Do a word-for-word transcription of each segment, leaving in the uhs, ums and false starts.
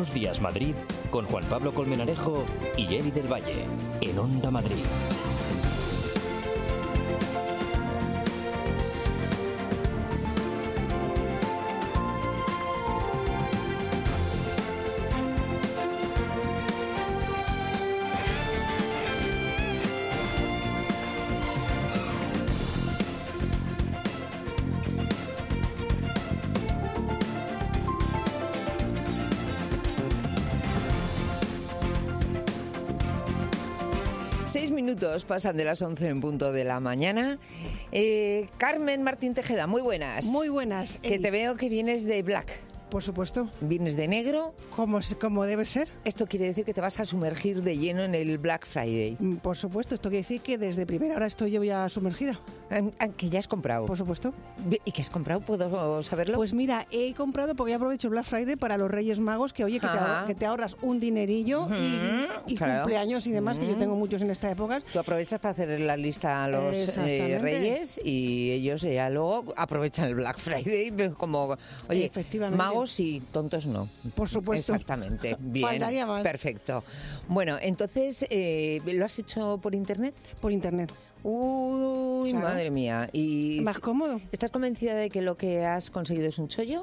Buenos días, Madrid, con Juan Pablo Colmenarejo y Eli del Valle, en Onda Madrid. Seis minutos pasan de las once en punto de la mañana. Eh, Carmen Martín Tejeda, muy buenas. Muy buenas. Que Eli. te veo que vienes de black. Por supuesto. Vienes de negro. Como, como debe ser. Esto quiere decir que te vas a sumergir de lleno en el Black Friday. Por supuesto. Esto quiere decir que desde primera hora estoy yo ya sumergida. ¿Que ya has comprado? Por supuesto. ¿Y qué has comprado? ¿Puedo saberlo? Pues mira, he comprado porque ya aprovecho el Black Friday para los Reyes Magos, que oye, que, te, ahor- que te ahorras un dinerillo uh-huh. y, y claro. cumpleaños y demás, uh-huh. que yo tengo muchos en esta época. Tú aprovechas para hacer la lista a los eh, Reyes y ellos ya luego aprovechan el Black Friday como, oye, magos y tontos no. Por supuesto. Exactamente. Bien. Faltaría más. Perfecto. Bueno, entonces, eh, ¿lo has hecho por internet? Por internet. Uy, claro. Madre mía. ¿Y más cómodo? ¿Estás convencida de que lo que has conseguido es un chollo?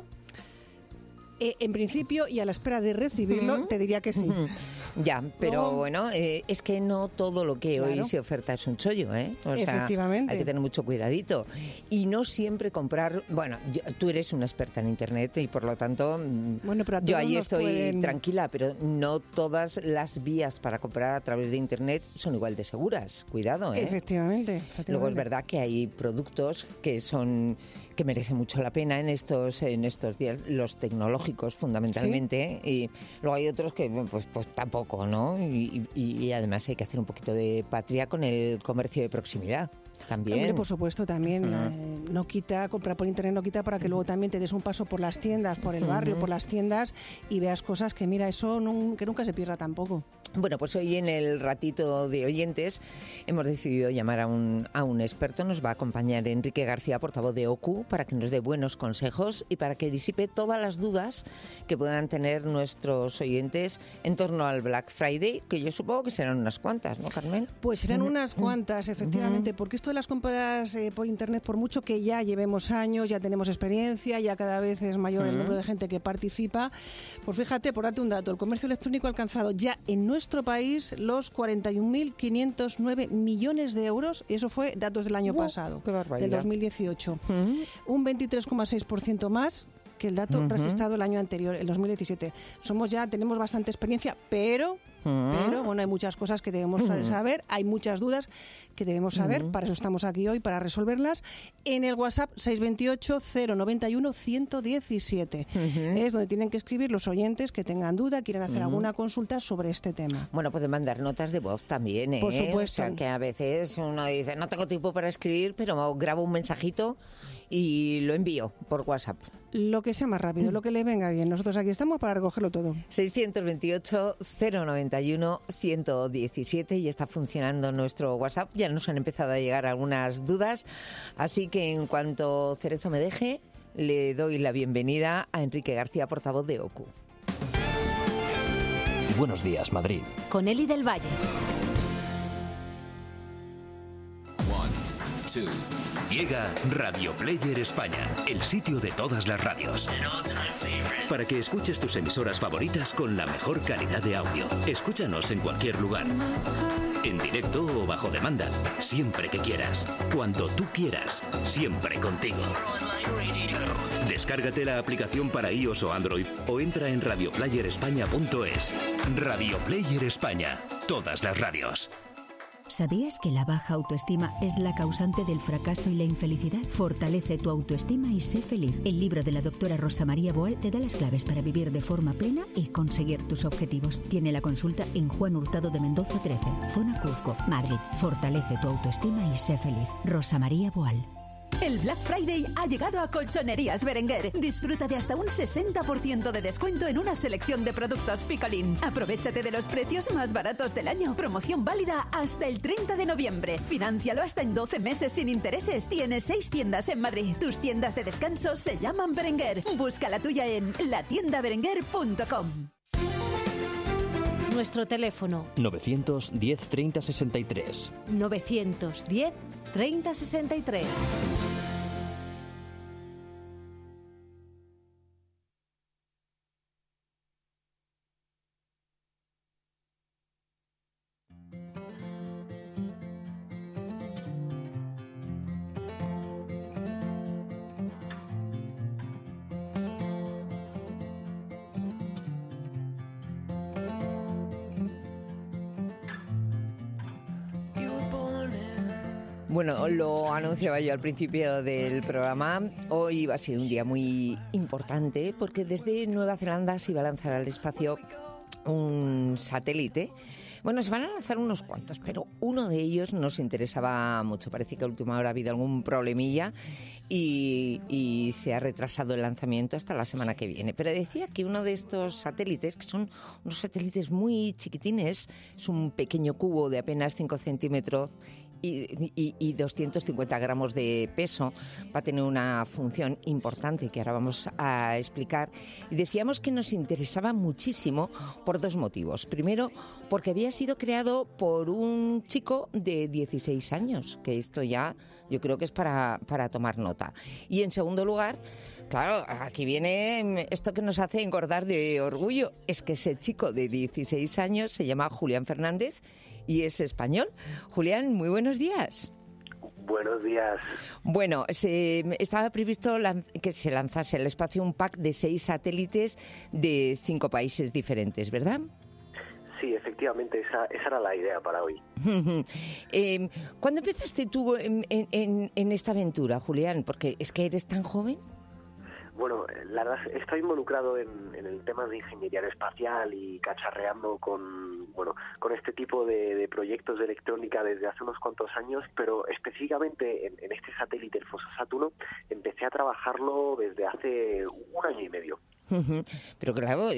Eh, en principio, y a la espera de recibirlo, uh-huh. te diría que sí. Uh-huh. Ya, pero no. bueno, eh, es que no todo lo que claro. hoy se oferta es un chollo, ¿eh? O sea, efectivamente. Hay que tener mucho cuidadito. Y no siempre comprar... Bueno, yo, tú eres una experta en Internet y por lo tanto bueno, pero yo ahí estoy pueden... tranquila, pero no todas las vías para comprar a través de Internet son igual de seguras. Cuidado, ¿eh? Efectivamente. efectivamente. Luego es verdad que hay productos que son... que merecen mucho la pena en estos en estos días, los tecnológicos fundamentalmente, ¿sí? Y luego hay otros que pues pues tampoco, ¿no? Y, y, y además hay que hacer un poquito de patria con el comercio de proximidad. También. Hombre, por supuesto, también. Uh-huh. eh, no quita, comprar por internet no quita para que luego también te des un paso por las tiendas, por el barrio, uh-huh. por las tiendas y veas cosas que, mira, eso no, que nunca se pierda tampoco. Bueno, pues hoy en el ratito de oyentes hemos decidido llamar a un, a un experto. Nos va a acompañar Enrique García, portavoz de O C U, para que nos dé buenos consejos y para que disipe todas las dudas que puedan tener nuestros oyentes en torno al Black Friday, que yo supongo que serán unas cuantas, ¿no, Carmen? Pues serán uh-huh. unas cuantas, efectivamente, uh-huh. porque esto de las compras eh, por internet, por mucho que ya llevemos años, ya tenemos experiencia, ya cada vez es mayor uh-huh. el número de gente que participa. Pues fíjate, por darte un dato, el comercio electrónico ha alcanzado ya en nuestro país los cuarenta y un mil quinientos nueve millones de euros, y eso fue datos del año uh, pasado, del dos mil dieciocho. Uh-huh. Un veintitrés coma seis por ciento más que el dato uh-huh. registrado el año anterior, el dos mil diecisiete. Somos ya, tenemos bastante experiencia, pero... Pero, bueno, hay muchas cosas que debemos saber, hay muchas dudas que debemos saber, uh-huh. para eso estamos aquí hoy, para resolverlas, en el WhatsApp seis dos ocho, cero nueve uno, uno uno siete. Uh-huh. Es donde tienen que escribir los oyentes que tengan duda, quieren hacer uh-huh. alguna consulta sobre este tema. Bueno, pueden mandar notas de voz también, ¿eh? Por supuesto. O sea, que a veces uno dice, no tengo tiempo para escribir, pero grabo un mensajito y lo envío por WhatsApp. Lo que sea más rápido, lo que le venga bien. Nosotros aquí estamos para recogerlo todo. seiscientos veintiocho, cero noventa y uno, ciento diecisiete y está funcionando nuestro WhatsApp. Ya nos han empezado a llegar algunas dudas, así que en cuanto Cerezo me deje, le doy la bienvenida a Enrique García, portavoz de O C U. Buenos días, Madrid. Con Eli del Valle. One, two. Llega Radio Player España, el sitio de todas las radios. Para que escuches tus emisoras favoritas con la mejor calidad de audio. Escúchanos en cualquier lugar. En directo o bajo demanda. Siempre que quieras. Cuando tú quieras. Siempre contigo. Descárgate la aplicación para iOS o Android o entra en radio player españa punto es. Radio Player España. Todas las radios. ¿Sabías que la baja autoestima es la causante del fracaso y la infelicidad? Fortalece tu autoestima y sé feliz. El libro de la doctora Rosa María Boal te da las claves para vivir de forma plena y conseguir tus objetivos. Tiene la consulta en Juan Hurtado de Mendoza trece, Zona Cuzco, Madrid. Fortalece tu autoestima y sé feliz. Rosa María Boal. El Black Friday ha llegado a Colchonerías Berenguer. Disfruta de hasta un sesenta por ciento de descuento en una selección de productos Picolín. Aprovéchate de los precios más baratos del año. Promoción válida hasta el treinta de noviembre. Financialo hasta en doce meses sin intereses. Tienes seis tiendas en Madrid. Tus tiendas de descanso se llaman Berenguer. Busca la tuya en la tienda berenguer punto com. nuestro teléfono novecientos diez treinta sesenta y tres. novecientos diez treinta sesenta y tres. Bueno, lo anunciaba yo al principio del programa. Hoy va a ser un día muy importante porque desde Nueva Zelanda se iba a lanzar al espacio un satélite. Bueno, se van a lanzar unos cuantos, pero uno de ellos nos interesaba mucho. Parece que a última hora ha habido algún problemilla y, y se ha retrasado el lanzamiento hasta la semana que viene. Pero decía que uno de estos satélites, que son unos satélites muy chiquitines, es un pequeño cubo de apenas cinco centímetros, Y, y, y doscientos cincuenta gramos de peso, va a tener una función importante que ahora vamos a explicar. Y decíamos que nos interesaba muchísimo por dos motivos. Primero, porque había sido creado por un chico de dieciséis años, que esto ya yo creo que es para, para tomar nota. Y en segundo lugar, claro, aquí viene esto que nos hace engordar de orgullo, es que ese chico de dieciséis años se llama Julián Fernández y es español. Julián, muy buenos días. Buenos días. Bueno, se, estaba previsto lan- que se lanzase al espacio un pack de seis satélites de cinco países diferentes, ¿verdad? Sí, efectivamente, esa, esa era la idea para hoy. eh, ¿Cuándo empezaste tú en, en, en esta aventura, Julián? Porque es que eres tan joven. Bueno, la verdad, estoy involucrado en, en el tema de ingeniería espacial y cacharreando con, bueno, con este tipo de, de proyectos de electrónica desde hace unos cuantos años, pero específicamente en, en este satélite, el Fosasat uno, empecé a trabajarlo desde hace un año y medio. Pero claro,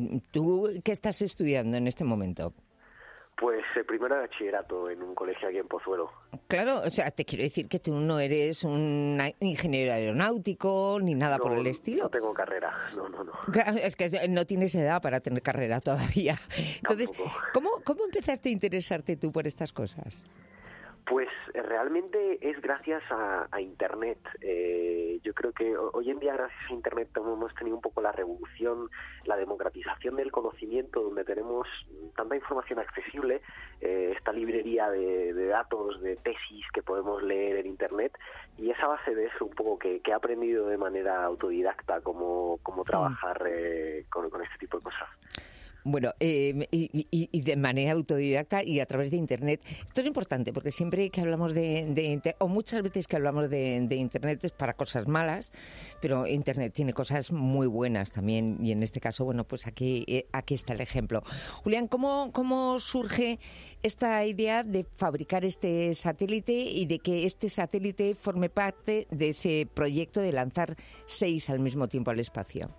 ¿tú qué estás estudiando en este momento? Pues el primero de bachillerato en un colegio aquí en Pozuelo. Claro, o sea, te quiero decir que tú no eres un ingeniero aeronáutico ni nada no, por el estilo. No tengo carrera, no, no, no. Es que no tienes edad para tener carrera todavía. Entonces, ¿cómo, ¿cómo empezaste a interesarte tú por estas cosas? Pues realmente es gracias a, a Internet. Eh, yo creo que hoy en día, gracias a Internet, hemos tenido un poco la revolución, la democratización del conocimiento, donde tenemos tanta información accesible, eh, esta librería de, de datos, de tesis que podemos leer en Internet, y esa base de eso un poco que, que he aprendido de manera autodidacta cómo, cómo trabajar eh, con, con este tipo de cosas. Bueno, eh, y, y, y de manera autodidacta y a través de Internet. Esto es importante porque siempre que hablamos de, de o muchas veces que hablamos de, de Internet es para cosas malas, pero Internet tiene cosas muy buenas también y en este caso, bueno, pues aquí, eh, aquí está el ejemplo. Julián, ¿cómo, ¿cómo surge esta idea de fabricar este satélite y de que este satélite forme parte de ese proyecto de lanzar seis al mismo tiempo al espacio?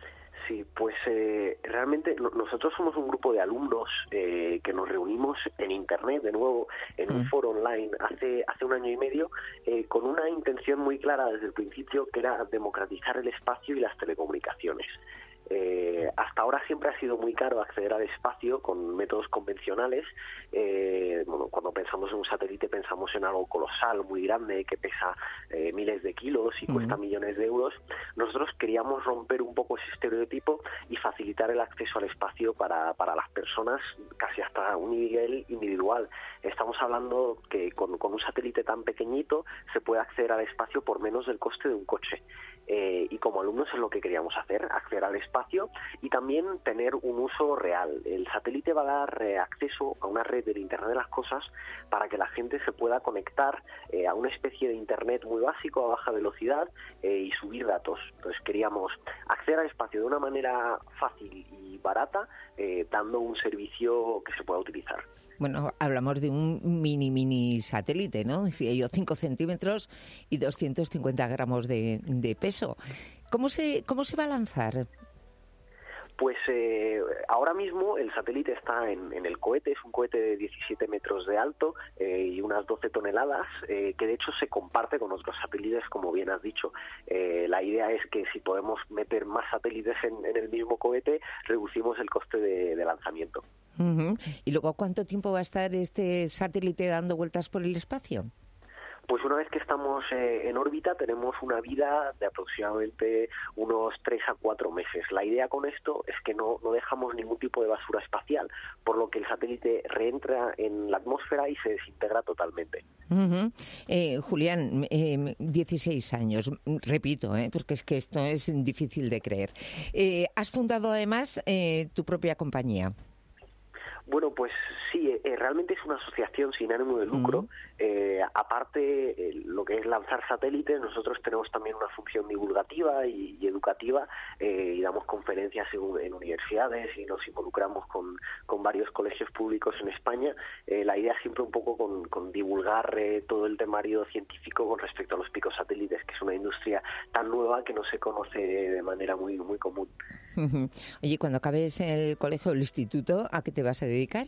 Sí, pues eh, realmente no, nosotros somos un grupo de alumnos eh, que nos reunimos en Internet, de nuevo, en un mm. foro online hace hace un año y medio, eh, con una intención muy clara desde el principio, que era democratizar el espacio y las telecomunicaciones. Eh, hasta ahora siempre ha sido muy caro acceder al espacio con métodos convencionales. Eh, bueno, cuando pensamos en un satélite pensamos en algo colosal, muy grande, que pesa eh, miles de kilos y uh-huh. cuesta millones de euros. Nosotros queríamos romper un poco ese estereotipo y facilitar el acceso al espacio para, para las personas casi hasta un nivel individual. Estamos hablando que con, con un satélite tan pequeñito se puede acceder al espacio por menos del coste de un coche. Eh, y como alumnos es lo que queríamos hacer, acceder al espacio y también tener un uso real. El satélite va a dar eh, acceso a una red del Internet de las Cosas para que la gente se pueda conectar eh, a una especie de Internet muy básico, a baja velocidad eh, y subir datos. Entonces queríamos acceder al espacio de una manera fácil y barata, eh, dando un servicio que se pueda utilizar. Bueno, hablamos de un mini, mini satélite, ¿no? Decía yo, cinco centímetros y doscientos cincuenta gramos de, de peso. ¿Cómo se, cómo se va a lanzar? Pues eh, ahora mismo el satélite está en, en el cohete, es un cohete de diecisiete metros de alto eh, y unas doce toneladas, eh, que de hecho se comparte con otros satélites, como bien has dicho. Eh, la idea es que si podemos meter más satélites en, en el mismo cohete, reducimos el coste de, de lanzamiento. Uh-huh. ¿Y luego cuánto tiempo va a estar este satélite dando vueltas por el espacio? Pues una vez que estamos eh, en órbita tenemos una vida de aproximadamente unos tres a cuatro meses. La idea con esto es que no, no dejamos ningún tipo de basura espacial, por lo que el satélite reentra en la atmósfera y se desintegra totalmente. Uh-huh. eh, Julián, eh, dieciséis años, repito, eh, porque es que esto es difícil de creer. Eh, has fundado además eh, tu propia compañía. Bueno, pues sí, eh, realmente es una asociación sin ánimo de lucro. Uh-huh. Eh, aparte, eh, lo que es lanzar satélites, nosotros tenemos también una función divulgativa y, y educativa, eh, y damos conferencias en, en universidades y nos involucramos con, con varios colegios públicos en España. Eh, la idea siempre un poco con, con divulgar eh, todo el temario científico con respecto a los picos satélites, que es una industria tan nueva que no se conoce de manera muy, muy común. Uh-huh. Oye, cuando acabes el colegio o el instituto, ¿a qué te vas a dedicar?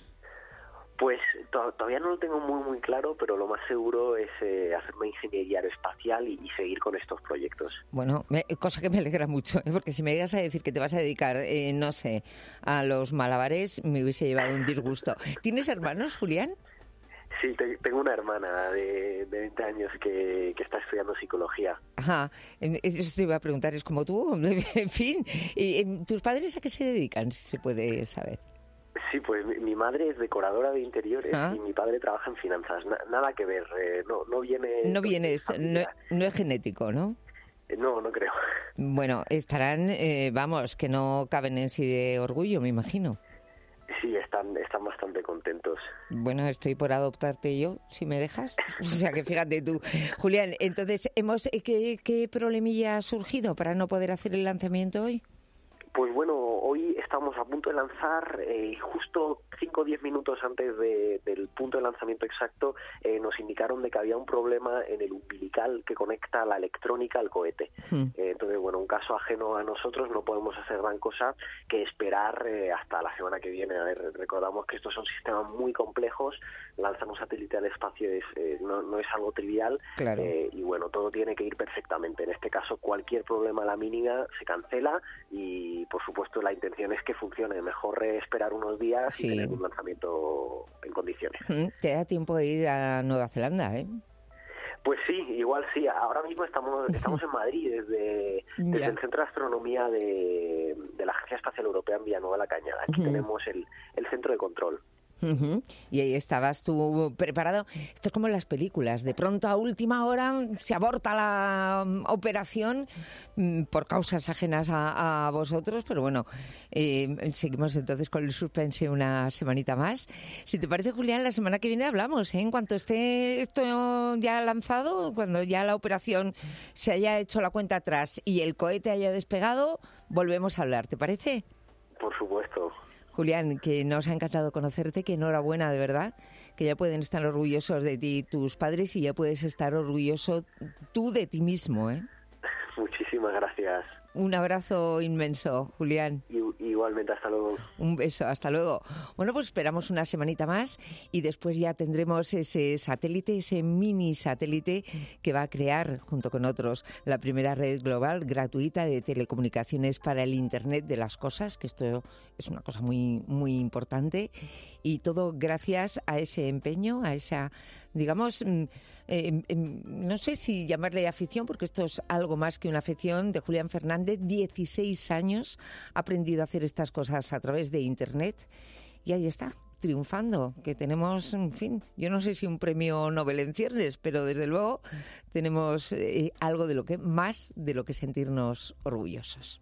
Pues to- todavía no lo tengo muy muy claro, pero lo más seguro es eh, hacer una ingeniería aeroespacial y, y seguir con estos proyectos. Bueno, me, cosa que me alegra mucho, ¿eh? Porque si me llegas a decir que te vas a dedicar, eh, no sé, a los malabares, me hubiese llevado un disgusto. ¿Tienes hermanos, Julián? Sí, te, tengo una hermana de, de veinte años que, que está estudiando psicología. Ajá, eso te iba a preguntar, ¿es como tú? En fin, ¿y, ¿tus padres a qué se dedican, si se puede saber? Sí, pues mi, mi madre es decoradora de interiores. ¿Ah? Y mi padre trabaja en finanzas. Na, nada que ver, eh, no, no viene... No viene, esto, no, no es genético, ¿no? Eh, no, no creo. Bueno, estarán, eh, vamos, que no caben en sí de orgullo, me imagino. Sí, están, están bastante contentos. Bueno, estoy por adoptarte yo, si me dejas. O sea que fíjate tú. Julián, entonces, hemos ¿qué, qué problemilla ha surgido para no poder hacer el lanzamiento hoy? Pues bueno, hoy estamos a punto de lanzar y eh, justo cinco o diez minutos antes de, del punto de lanzamiento exacto eh, nos indicaron de que había un problema en el umbilical que conecta la electrónica al cohete. Hmm. Eh, entonces, bueno, un caso ajeno a nosotros, no podemos hacer gran cosa que esperar eh, hasta la semana que viene. A ver, recordamos que estos son sistemas muy complejos, lanzar un satélite al espacio es, eh, no, no es algo trivial. Claro. eh, y bueno, todo tiene que ir perfectamente. En este caso, cualquier problema a la mínima se cancela y, por supuesto, la intención es que funcione. Mejor esperar unos días sí. y tener un lanzamiento en condiciones. Te da tiempo de ir a Nueva Zelanda, ¿eh? Pues sí, igual sí. Ahora mismo estamos estamos en Madrid, desde, desde el Centro de Astronomía de, de la Agencia Espacial Europea en Villanueva la Cañada. Aquí uh-huh. tenemos el, el centro de control. Uh-huh. Y ahí estabas tú preparado. Esto es como en las películas. De pronto, a última hora, se aborta la operación por causas ajenas a, a vosotros. Pero bueno, eh, seguimos entonces con el suspense una semanita más. Si te parece, Julián, la semana que viene hablamos, ¿eh? En cuanto esté esto ya lanzado, cuando ya la operación se haya hecho la cuenta atrás y el cohete haya despegado, volvemos a hablar. ¿Te parece? Por supuesto. Julián, que nos ha encantado conocerte, que enhorabuena, de verdad, que ya pueden estar orgullosos de ti tus padres y ya puedes estar orgulloso tú de ti mismo, ¿eh? Muchísimas gracias. Un abrazo inmenso, Julián. I- igualmente, hasta luego. Un beso, hasta luego. Bueno, pues esperamos una semanita más y después ya tendremos ese satélite, ese mini satélite que va a crear, junto con otros, la primera red global gratuita de telecomunicaciones para el Internet de las cosas, que esto es una cosa muy, muy importante, y todo gracias a ese empeño, a esa, digamos, eh, eh, no sé si llamarle afición, porque esto es algo más que una afición, de Julián Fernández, dieciséis años, ha aprendido a hacer estas cosas a través de Internet y ahí está, triunfando, que tenemos, en fin, yo no sé si un premio Nobel en ciernes, pero desde luego tenemos eh, algo de lo que, más de lo que sentirnos orgullosos.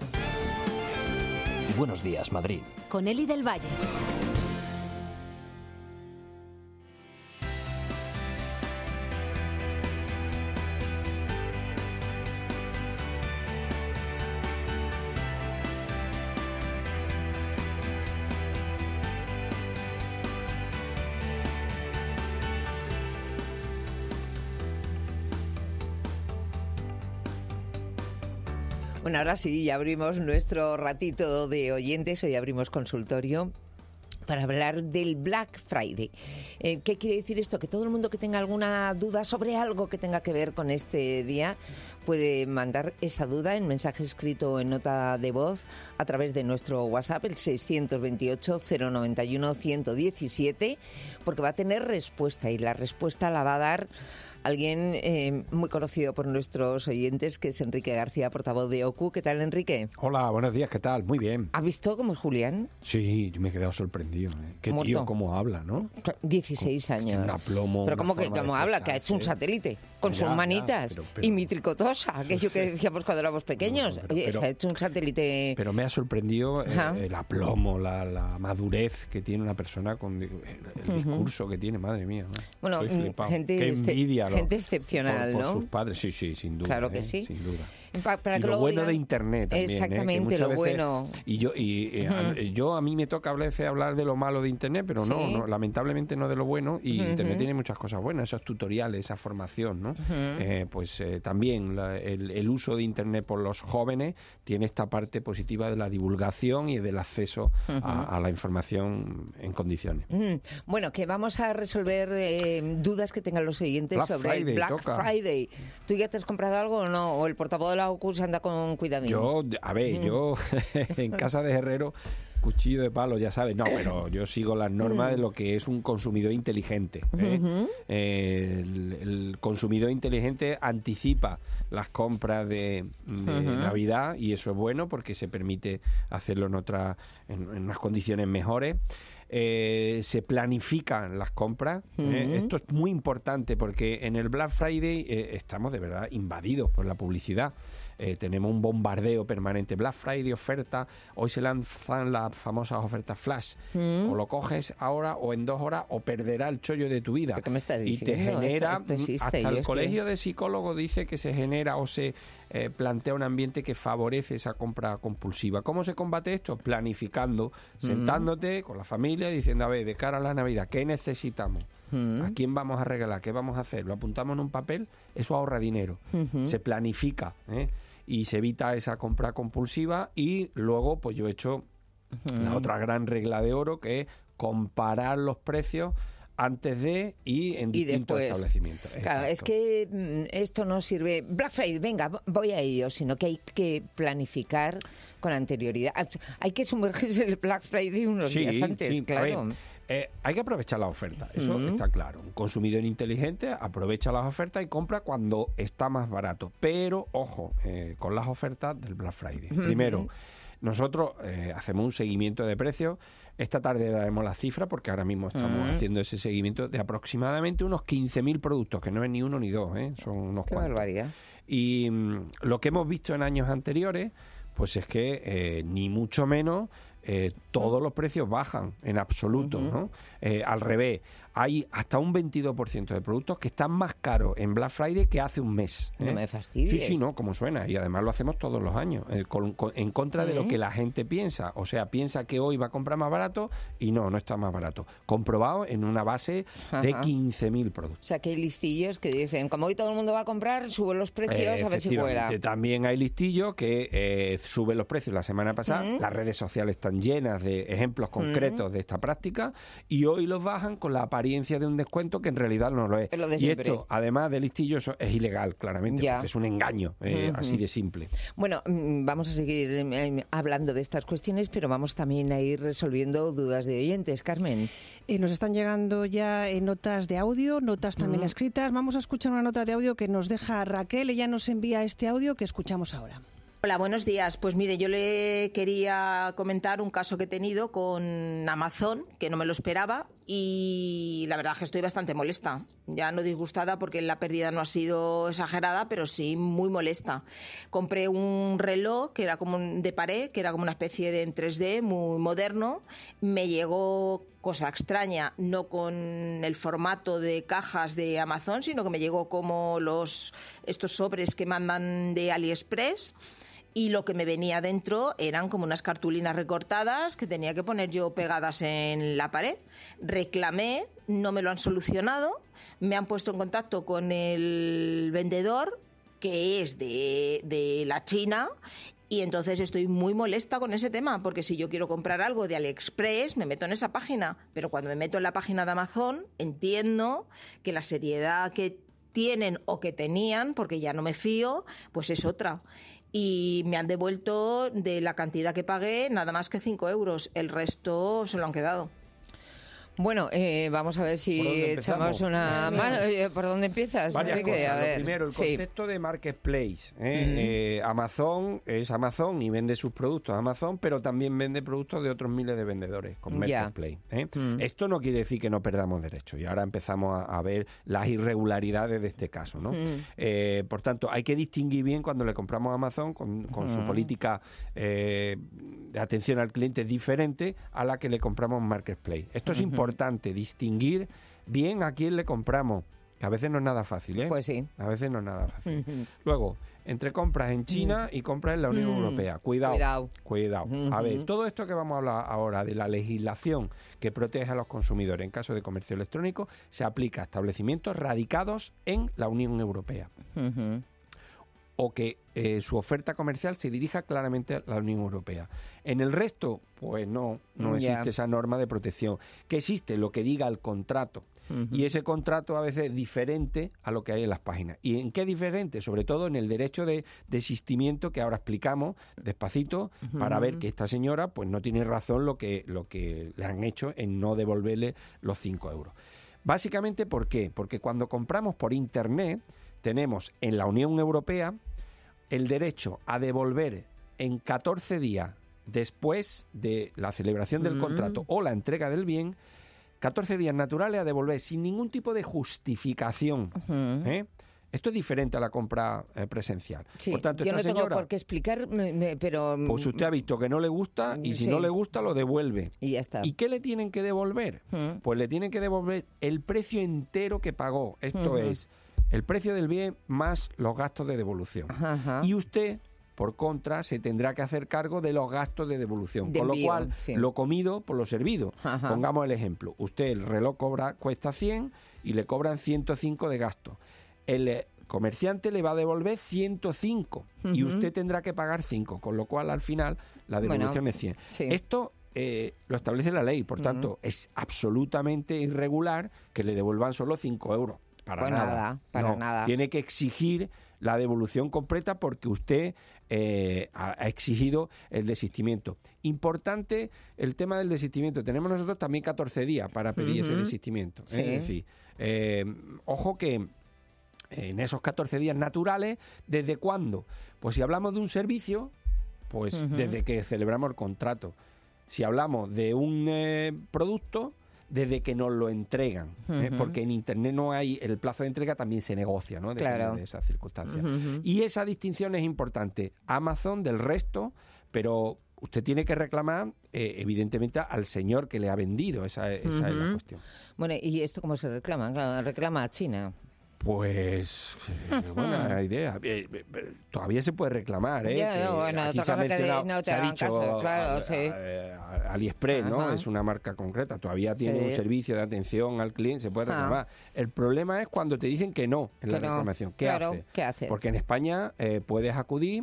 Buenos días, Madrid. Con Eli del Valle. Bueno, ahora sí, ya abrimos nuestro ratito de oyentes, hoy abrimos consultorio para hablar del Black Friday. Eh, ¿Qué quiere decir esto? Que todo el mundo que tenga alguna duda sobre algo que tenga que ver con este día puede mandar esa duda en mensaje escrito o en nota de voz a través de nuestro WhatsApp, el seiscientos veintiocho, cero noventa y uno, ciento diecisiete, porque va a tener respuesta y la respuesta la va a dar alguien eh, muy conocido por nuestros oyentes, que es Enrique García, portavoz de O C U. ¿Qué tal, Enrique? Hola, buenos días, ¿qué tal? Muy bien. ¿Has visto cómo es Julián? Sí, yo me he quedado sorprendido. ¿eh? Qué Muerto. tío, cómo habla, ¿no? dieciséis años. Un aplomo. Pero ¿cómo que cómo habla? Que ha hecho un satélite con Ya, sus ya, manitas pero- pero- y mi tricotosa, aquello que decíamos cuando éramos pequeños. No, pero- Oye, pero- se ha hecho un satélite... Pero me ha sorprendido eh, Ajá. el aplomo, la, la madurez que tiene una persona con el, el discurso que tiene, madre mía. ¿no? Bueno, Estoy mm, flipado. gente Qué exce- envidia. lo- gente excepcional, por, por ¿no? sus padres, sí, sí, sin duda. Claro que ¿eh? sí. Sin duda. Pa- para Y que lo luego bueno digan- de Internet también. ¿eh? Que Exactamente, muchas lo veces- bueno. Y yo, y, eh, a, yo a mí me toca a veces hablar de lo malo de Internet, pero no, Sí. no, lamentablemente no de lo bueno. Y Ujú. Internet tiene muchas cosas buenas, esos tutoriales, esa formación, ¿no? Eh, pues eh, también la- el, el uso de Internet por los jóvenes tiene esta parte positiva de la divulgación y del acceso a, a la información en condiciones. Mm, Bueno, que vamos a resolver eh, dudas que tengan los oyentes Black sobre el Friday, Black toca. Friday. ¿Tú ya te has comprado algo o no? ¿O el portavoz de la O C U se anda con cuidadín? Yo, a ver, yo en casa de herrero, cuchillo de palo, ya sabes. No, pero yo sigo las normas de lo que es un consumidor inteligente. ¿eh? Eh, el, el consumidor inteligente anticipa las compras de, de Navidad y eso es bueno porque se permite hacerlo en, otra, en, en unas condiciones mejores. Eh, se planifican las compras. ¿eh? Esto es muy importante porque en el Black Friday eh, estamos de verdad invadidos por la publicidad. Eh, tenemos un bombardeo permanente. Black Friday, oferta. Hoy se lanzan las famosas ofertas flash. O lo coges ahora o en dos horas o perderá el chollo de tu vida. ¿Pero qué me estás Y te diciendo? genera, Esto- esto existe, hasta yo el es que- colegio de psicólogos dice que se genera o se eh, plantea un ambiente que favorece esa compra compulsiva. ¿Cómo se combate esto? Planificando, sentándote con la familia y diciendo, a ver, de cara a la Navidad, ¿qué necesitamos? ¿A quién vamos a regalar? ¿Qué vamos a hacer? ¿Lo apuntamos en un papel? Eso ahorra dinero. Se planifica, ¿eh? Y se evita esa compra compulsiva y luego pues yo he hecho la otra gran regla de oro, que es comparar los precios antes de y en Y distintos después. establecimientos. Claro, es Exacto. que mm, esto no sirve. Black Friday, venga, voy a ello, sino que hay que planificar con anterioridad. Hay que sumergirse en el Black Friday unos Sí, días antes, sí, a claro. ver, eh, hay que aprovechar la oferta, eso Mm. está claro. Un consumidor inteligente aprovecha las ofertas y compra cuando está más barato. Pero, ojo, eh, con las ofertas del Black Friday. Primero, nosotros eh, hacemos un seguimiento de precios. Esta tarde daremos la cifra porque ahora mismo estamos haciendo ese seguimiento de aproximadamente unos quince mil productos, que no es ni uno ni dos, ¿eh? Son unos Qué cuantos. barbaridad. Y mm, lo que hemos visto en años anteriores, pues es que eh, ni mucho menos eh, todos los precios bajan en absoluto, ¿no? Eh, al revés, hay hasta un veintidós por ciento de productos que están más caros en Black Friday que hace un mes. ¿eh? No me fastidies. Sí, sí, no, como suena. Y además lo hacemos todos los años, eh, con- con- en contra de lo que la gente piensa. O sea, piensa que hoy va a comprar más barato y no, no está más barato. Comprobado en una base de Ajá. quince mil productos. O sea, que hay listillos que dicen, como hoy todo el mundo va a comprar, suben los precios a ver si cuela. Efectivamente. También hay listillos que eh, suben los precios la semana pasada. Las redes sociales están llenas de ejemplos concretos de esta práctica y hoy los bajan con la apariencia de un descuento que en realidad no lo es. Es lo de Y siempre. esto, además de listillo, eso es ilegal, claramente, Ya. porque es un engaño, eh, Ujú. así de simple. Bueno, mm, vamos a seguir eh, hablando de estas cuestiones, pero vamos también a ir resolviendo dudas de oyentes. Carmen. Eh, nos están llegando ya eh, notas de audio, notas también escritas. Vamos a escuchar una nota de audio que nos deja Raquel. Ella nos envía este audio que escuchamos ahora. Hola, buenos días. Pues mire, yo le quería comentar un caso que he tenido con Amazon, que no me lo esperaba, y la verdad es que estoy bastante molesta. Ya no disgustada porque la pérdida no ha sido exagerada, pero sí muy molesta. Compré un reloj que era como un de pared, que era como una especie de en tres D, muy moderno. Me llegó, cosa extraña, no con el formato de cajas de Amazon, sino que me llegó como los estos sobres que mandan de AliExpress. Y lo que me venía dentro eran como unas cartulinas recortadas que tenía que poner yo pegadas en la pared. Reclamé, no me lo han solucionado, me han puesto en contacto con el vendedor, que es de, de la China, Y entonces estoy muy molesta con ese tema, porque si yo quiero comprar algo de AliExpress, me meto en esa página. Pero cuando me meto en la página de Amazon, entiendo que la seriedad que tienen o que tenían, porque ya no me fío, pues es otra. Y me han devuelto de la cantidad que pagué nada más que cinco euros. El resto se lo han quedado. Bueno, eh, vamos a ver si echamos una mano. Eh, ¿Por dónde empiezas? Varias Enrique? cosas. A ver. Lo primero, el Sí. concepto de marketplace. ¿eh? Mm. Eh, Amazon es Amazon y vende sus productos a Amazon, pero también vende productos de otros miles de vendedores con Ya. marketplace. ¿eh? Mm. Esto no quiere decir que no perdamos derechos. Y ahora empezamos a, a ver las irregularidades de este caso, ¿no? Mm. Eh, por tanto, hay que distinguir bien cuando le compramos a Amazon con, con su Mm. política eh, de atención al cliente diferente a la que le compramos en marketplace. Esto es Ujú. importante, distinguir bien a quién le compramos, que a veces no es nada fácil, ¿eh? Pues sí. A veces no es nada fácil. Ujú. Luego, entre compras en China y compras en la Unión Mm. Europea. Cuidado. Cuidado. Cuidado. A Ujú. ver, todo esto que vamos a hablar ahora de la legislación que protege a los consumidores en caso de comercio electrónico se aplica a establecimientos radicados en la Unión Europea Ujú. o que eh, su oferta comercial se dirija claramente a la Unión Europea. En el resto, pues no, no Ya. existe esa norma de protección. Que existe lo que diga el contrato. Ujú. Y ese contrato a veces es diferente a lo que hay en las páginas. ¿Y en qué diferente? Sobre todo en el derecho de desistimiento que ahora explicamos despacito para ver que esta señora pues no tiene razón lo que, lo que le han hecho en no devolverle los cinco euros. Básicamente, ¿por qué? Porque cuando compramos por Internet tenemos en la Unión Europea el derecho a devolver en catorce días después de la celebración del Mm. contrato o la entrega del bien, catorce días naturales a devolver sin ningún tipo de justificación. Ujú. ¿eh? Esto es diferente a la compra eh, presencial. Sí, Por tanto, yo esta no tengo señora, por qué explicar, me- me- pero... pues usted ha visto que no le gusta y si Sí. no le gusta lo devuelve. Y ya está. ¿Y qué le tienen que devolver? Mm. Pues le tienen que devolver el precio entero que pagó. Esto Ujú. es el precio del bien más los gastos de devolución. Ajá. Y usted, por contra, se tendrá que hacer cargo de los gastos de devolución. De Con lo envío, cual, sí. lo comido por lo servido. Ajá. Pongamos el ejemplo. Usted, el reloj cobra, cuesta cien y le cobran ciento cinco de gasto. El eh, comerciante le va a devolver ciento cinco y Ujú. usted tendrá que pagar cinco, con lo cual al final la devolución Bueno, es cien. sí. Esto eh, lo establece la ley, por tanto, Ujú. es absolutamente irregular que le devuelvan solo cinco euros. Para Pues nada. nada, para No, nada. Tiene que exigir la devolución completa porque usted eh, ha, ha exigido el desistimiento. Importante el tema del desistimiento. Tenemos nosotros también catorce días para pedir ese Ujú. desistimiento. ¿eh? Sí. Es decir, eh, ojo que en esos catorce días naturales, ¿desde cuándo? Pues si hablamos de un servicio, pues Ujú. desde que celebramos el contrato. Si hablamos de un eh, producto, desde que nos lo entregan, ¿eh? Ujú. Porque en Internet no hay, el plazo de entrega también se negocia, ¿no? Depende Claro. de esas circunstancias. Ujú, ujú. Y esa distinción es importante. Amazon del resto, pero usted tiene que reclamar, eh, evidentemente, al señor que le ha vendido. Esa, esa es la Ujú. cuestión. Bueno, ¿y esto cómo se reclama? Claro, reclama a China. Pues, eh, buena idea. Eh, eh, eh, todavía se puede reclamar, ¿eh? Ya, Que no, bueno, aquí otra se ha cosa que mencionado- no te se ha hagan dicho caso, claro, a- sí. a- a- AliExpress, ¿no? Ajá. Es una marca concreta. Todavía tiene Sí. un servicio de atención al cliente, se puede Ajá. reclamar. El problema es cuando te dicen que no en la Que no. reclamación. ¿Qué Claro, haces? ¿qué haces? Porque en España eh, puedes acudir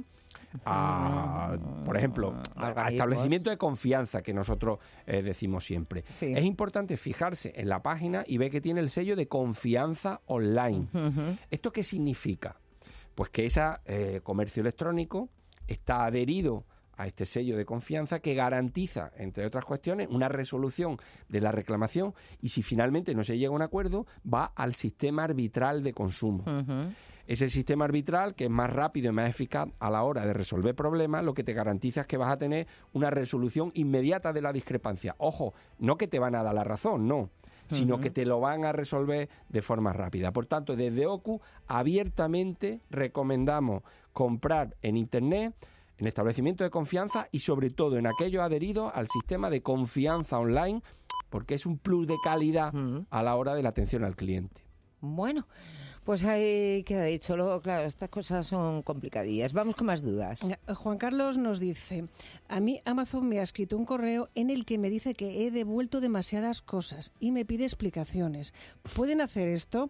a, por ejemplo, a, a Organismos. establecimiento de confianza que nosotros eh, decimos siempre. Sí. Es importante fijarse en la página y ver que tiene el sello de confianza online. Ujú. ¿Esto qué significa? Pues que ese eh, comercio electrónico está adherido a este sello de confianza que garantiza, entre otras cuestiones, una resolución de la reclamación y si finalmente no se llega a un acuerdo, va al sistema arbitral de consumo. Ujú. Es el sistema arbitral que es más rápido y más eficaz a la hora de resolver problemas, lo que te garantiza es que vas a tener una resolución inmediata de la discrepancia. Ojo, no que te van a dar la razón, no, sino Ujú. que te lo van a resolver de forma rápida. Por tanto, desde O C U abiertamente recomendamos comprar en Internet, en establecimientos de confianza y sobre todo en aquellos adheridos al sistema de confianza online, porque es un plus de calidad Ujú. a la hora de la atención al cliente. Bueno, pues ahí queda dicho. Luego, claro, estas cosas son complicadillas. Vamos con más dudas. Juan Carlos nos dice, a mí Amazon me ha escrito un correo en el que me dice que he devuelto demasiadas cosas y me pide explicaciones. ¿Pueden hacer esto?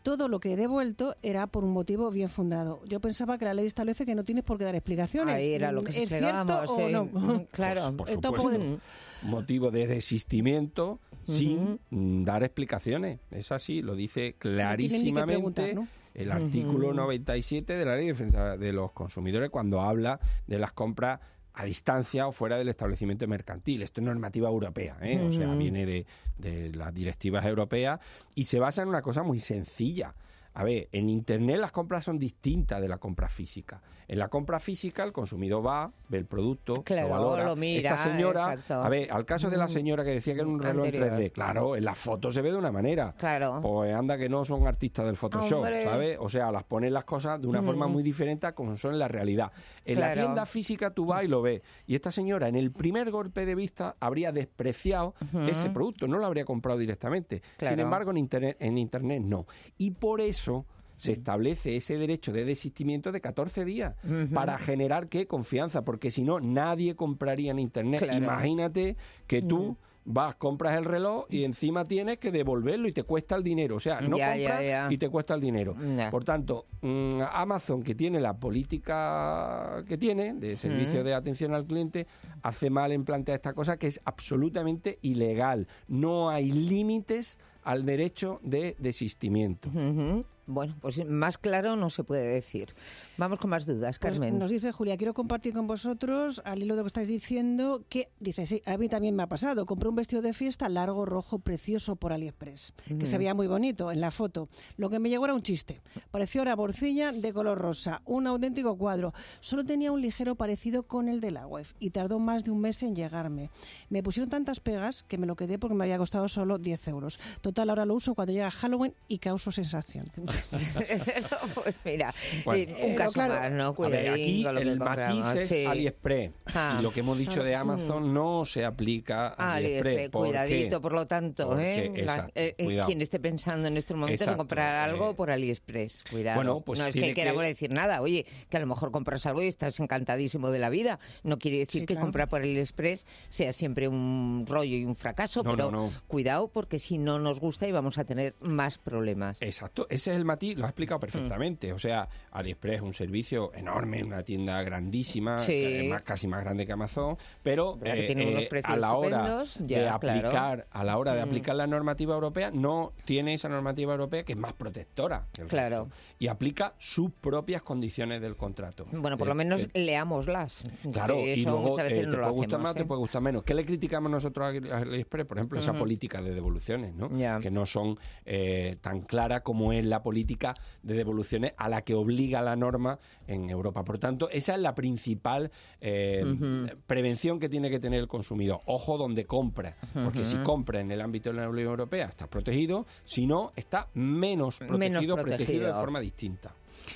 todo lo que he devuelto era por un motivo bien fundado. Yo pensaba que la ley establece que no tienes por qué dar explicaciones. Ahí era lo que ¿Es cierto sí. o no? Claro. Por, por supuesto. Motivo de desistimiento uh-huh. sin mm, dar explicaciones. Es así, lo dice clarísimamente ¿no? el artículo uh-huh. noventa y siete de la Ley de Defensa de los Consumidores cuando habla de las compras a distancia o fuera del establecimiento mercantil. Esto es normativa europea, ¿eh? Uh-huh. O sea, viene de, de las directivas europeas y se basa en una cosa muy sencilla. A ver, en Internet las compras son distintas de la compra física. En la compra física el consumidor va, ve el producto, claro, lo valora. Lo mira, esta señora, exacto. A ver, al caso de la señora que decía que era un reloj Anterior. en tres D, claro, en las fotos se ve de una manera. Claro. Pues anda que no son artistas del Photoshop, Hombre. ¿sabes? O sea, las ponen las cosas de una mm. forma muy diferente a como son en la realidad. En claro. la tienda física tú vas y lo ves. Y esta señora, en el primer golpe de vista, habría despreciado uh-huh. ese producto, no lo habría comprado directamente. Claro. Sin embargo, en internet, en internet no. Y por eso se establece ese derecho de desistimiento de catorce días uh-huh. para generar, ¿qué? Confianza, porque si no, nadie compraría en Internet. Claro. Imagínate que tú uh-huh. vas, compras el reloj y encima tienes que devolverlo y te cuesta el dinero. O sea, no ya, compras ya, ya. y te cuesta el dinero. Ya. Por tanto, mmm, Amazon, que tiene la política que tiene de servicio uh-huh. de atención al cliente, hace mal en plantear esta cosa que es absolutamente ilegal. No hay límites al derecho de desistimiento. Uh-huh. Bueno, pues más claro no se puede decir. Vamos con más dudas, Carmen. Pues nos dice Julia, quiero compartir con vosotros, al hilo de lo que estáis diciendo, que, dice, sí, a mí también me ha pasado. Compré un vestido de fiesta largo, rojo, precioso por AliExpress, mm. que se veía muy bonito en la foto. Lo que me llegó era un chiste. Parecía una borcilla de color rosa, un auténtico cuadro. Solo tenía un ligero parecido con el de la web y tardó más de un mes en llegarme. Me pusieron tantas pegas que me lo quedé porque me había costado solo diez euros. Total, ahora lo uso cuando llega Halloween y causo sensación. Pues mira, bueno, un caso claro, más, ¿no? A ver, aquí con lo el matiz es sí. AliExpress. Ah. Y lo que hemos dicho de Amazon no se aplica a AliExpress. AliExpress ¿Por cuidadito, qué? por lo tanto, Porque, ¿eh? exacto, La, eh quien esté pensando en estos momentos exacto, en comprar algo eh, por AliExpress, cuidado. Bueno, pues no es tiene que queramos que... decir nada, oye, que a lo mejor compras algo y estás encantadísimo de la vida. No quiere decir sí, que claro. comprar por AliExpress sea siempre un rollo y un fracaso, no, pero no, no. cuidado porque si no nos gusta y vamos a tener más problemas. Exacto, ese es el matiz, lo has explicado perfectamente. Mm. O sea, AliExpress es un servicio enorme, una tienda grandísima, sí. más, casi más grande que Amazon, pero eh, que unos eh, a la hora ya, de aplicar, claro. a la hora de mm. aplicar la normativa europea, no tiene esa normativa europea que es más protectora que el claro. resto, y aplica sus propias condiciones del contrato. Bueno, por lo menos que, leámoslas. Claro, eso y luego muchas veces eh, no te lo puede gustar hacemos, más, ¿eh? te puede gustar menos. ¿Qué le criticamos nosotros a AliExpress? Por ejemplo, esa uh-huh. política de devoluciones, ¿no? Yeah. Que no son eh, tan claras como es la política de devoluciones a la que obliga la norma en Europa. Por tanto, esa es la principal eh, uh-huh. prevención que tiene que tener el consumidor. Ojo donde compra, porque uh-huh. si compra en el ámbito de la Unión Europea está protegido, si no, está menos protegido, menos protegido. protegido de forma distinta.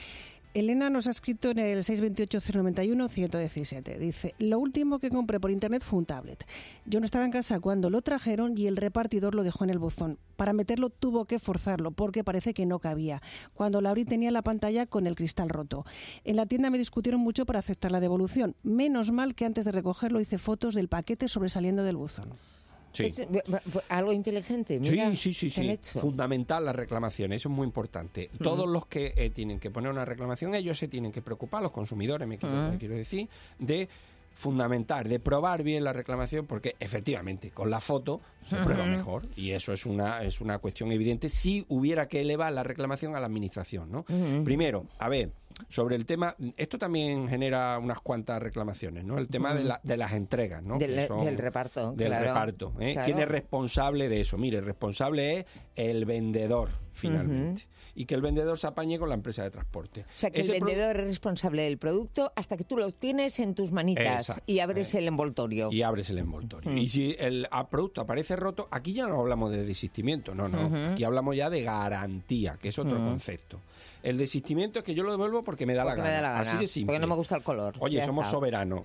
Elena nos ha escrito en el seis dos ocho, cero nueve uno, uno uno siete. Dice, lo último que compré por internet fue un tablet. Yo no estaba en casa cuando lo trajeron y el repartidor lo dejó en el buzón. Para meterlo tuvo que forzarlo porque parece que no cabía. Cuando lo abrí tenía la pantalla con el cristal roto. En la tienda me discutieron mucho para aceptar la devolución. Menos mal que antes de recogerlo hice fotos del paquete sobresaliendo del buzón. Sí. Es algo inteligente, mira, sí, sí, sí, sí. Hecho. Fundamental la reclamación, eso es muy importante. Uh-huh. Todos los que eh, tienen que poner una reclamación, ellos se tienen que preocupar, los consumidores, me quiero, uh-huh. me quiero decir, de fundamental, de probar bien la reclamación, porque efectivamente con la foto se uh-huh. prueba mejor y eso es una es una cuestión evidente si hubiera que elevar la reclamación a la administración, ¿no? Uh-huh. Primero, a ver, sobre el tema, esto también genera unas cuantas reclamaciones, ¿no? El tema uh-huh. de, la, de las entregas, ¿no? Del, del reparto, Del claro, reparto, ¿eh? Claro. ¿Quién es responsable de eso? Mire, el responsable es el vendedor, finalmente. Uh-huh. Y que el vendedor se apañe con la empresa de transporte. O sea, que Ese el vendedor pro... es responsable del producto hasta que tú lo tienes en tus manitas. Exacto. Y abres eh. el envoltorio. Y abres el envoltorio. Uh-huh. Y si el producto aparece roto, aquí ya no hablamos de desistimiento, no, no. Uh-huh. Aquí hablamos ya de garantía, que es otro uh-huh. concepto. El desistimiento es que yo lo devuelvo porque me da, porque la, me gana. da la gana. Así de simple. Porque no me gusta el color. Oye, ya somos está. soberanos.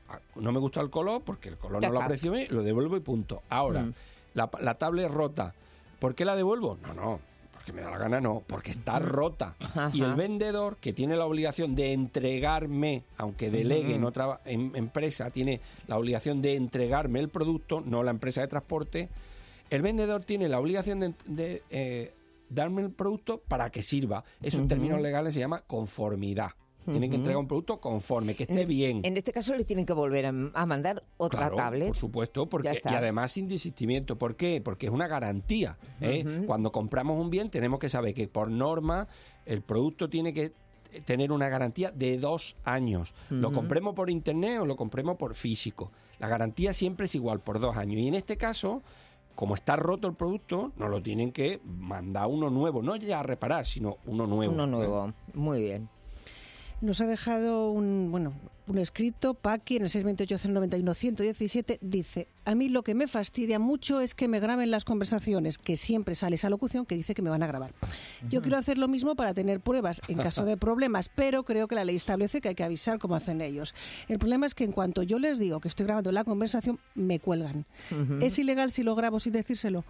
No me gusta el color porque el color ya no está. lo aprecio bien, lo devuelvo y punto. Ahora, uh-huh. la, la tablet es rota. ¿Por qué la devuelvo? No, no. Porque me da la gana, no, porque está rota. Ajá. Y el vendedor, que tiene la obligación de entregarme, aunque delegue uh-huh. en otra en, empresa, tiene la obligación de entregarme el producto, no la empresa de transporte, el vendedor tiene la obligación de, de eh, darme el producto para que sirva. Eso en uh-huh. términos legales se llama conformidad. Tienen que entregar un producto conforme, que esté en bien. En este caso le tienen que volver a, a mandar otra claro, tablet. Por supuesto, porque y además sin desistimiento. ¿Por qué? Porque es una garantía. ¿eh? Uh-huh. Cuando compramos un bien tenemos que saber que por norma el producto tiene que tener una garantía de dos años. Uh-huh. Lo compremos por internet o lo compremos por físico. La garantía siempre es igual, por dos años. Y en este caso, como está roto el producto, nos lo tienen que mandar uno nuevo. No ya a reparar, sino uno nuevo. Uno nuevo. ¿eh? Muy bien. Nos ha dejado un bueno un escrito, Paqui, en el seis dos ocho cero nueve uno uno uno siete, dice: a mí lo que me fastidia mucho es que me graben las conversaciones, que siempre sale esa locución que dice que me van a grabar. Yo quiero hacer lo mismo para tener pruebas en caso de problemas, pero creo que la ley establece que hay que avisar como hacen ellos. El problema es que en cuanto yo les digo que estoy grabando la conversación, me cuelgan. Uh-huh. ¿Es ilegal si lo grabo sin decírselo?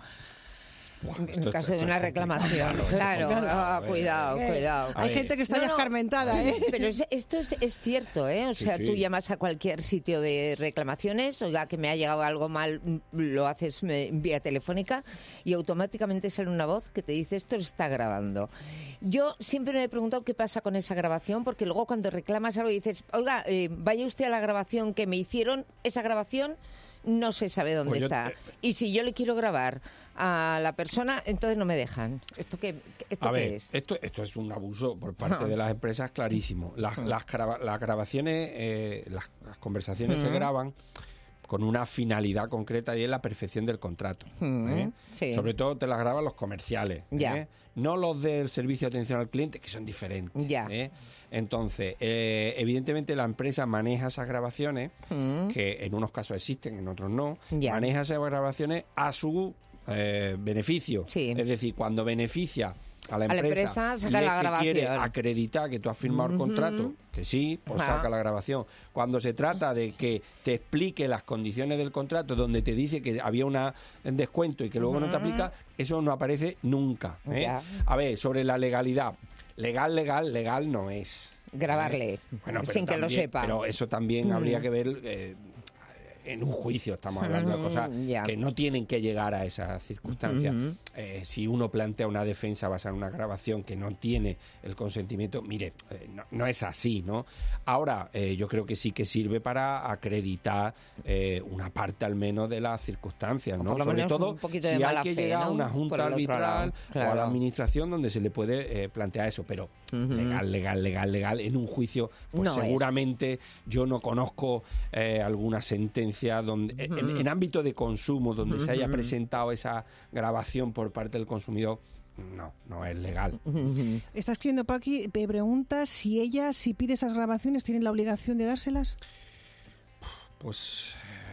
Buah, en el caso de una reclamación, claro, claro. Oh, cuidado, eh, cuidado. Hay gente que está no, ya escarmentada, ¿eh? Pero es, esto es, es cierto, ¿eh? O sea, sí, sí. Tú llamas a cualquier sitio de reclamaciones, oiga, que me ha llegado algo mal, lo haces vía telefónica y automáticamente sale una voz que te dice esto lo está grabando. Yo siempre me he preguntado qué pasa con esa grabación, porque luego cuando reclamas algo dices, oiga, eh, vaya usted a la grabación que me hicieron, esa grabación no se sabe dónde pues está. Yo, eh, y si yo le quiero grabar a la persona, entonces no me dejan. ¿Esto qué, esto a qué ver, es? Esto, esto es un abuso por parte de las empresas, clarísimo. Las, las, grava, las grabaciones, eh, las, las conversaciones uh-huh. se graban con una finalidad concreta y es la perfección del contrato. Uh-huh. ¿eh? Sí. Sobre todo te las graban los comerciales. Ya. ¿eh? No los del servicio de atención al cliente, que son diferentes. Ya. ¿eh? Entonces, eh, evidentemente la empresa maneja esas grabaciones, uh-huh. que en unos casos existen, en otros no, ya. maneja esas grabaciones a su eh, beneficio. Sí. Es decir, cuando beneficia a la a empresa, la empresa saca y la grabación. Quiere acreditar que tú has firmado uh-huh. el contrato, que sí, pues ah. saca la grabación. Cuando se trata de que te explique las condiciones del contrato, donde te dice que había una, un descuento y que luego uh-huh. no te aplica, eso no aparece nunca. ¿eh? Yeah. A ver, sobre la legalidad. Legal, legal, legal no es. Grabarle, ¿eh? bueno, sin que también, lo sepa. Pero eso también uh-huh. habría que ver... Eh, en un juicio estamos hablando de cosas yeah. que no tienen que llegar a esas circunstancias. Uh-huh. Eh, si uno plantea una defensa basada en una grabación que no tiene el consentimiento, mire, eh, no, no es así, ¿no? Ahora, eh, yo creo que sí que sirve para acreditar eh, una parte al menos de las circunstancias, ¿no? Sobre todo si hay que fe, llegar ¿no? a una junta arbitral claro. o a la administración donde se le puede eh, plantear eso, pero uh-huh. legal, legal, legal, legal, en un juicio, pues no seguramente es. Yo no conozco eh, alguna sentencia donde uh-huh. en, en ámbito de consumo donde uh-huh. se haya presentado esa grabación por parte del consumidor. No, no es legal. Uh-huh. Está escribiendo Paqui, me pregunta si ella, si pide esas grabaciones, ¿tienen la obligación de dárselas? Pues...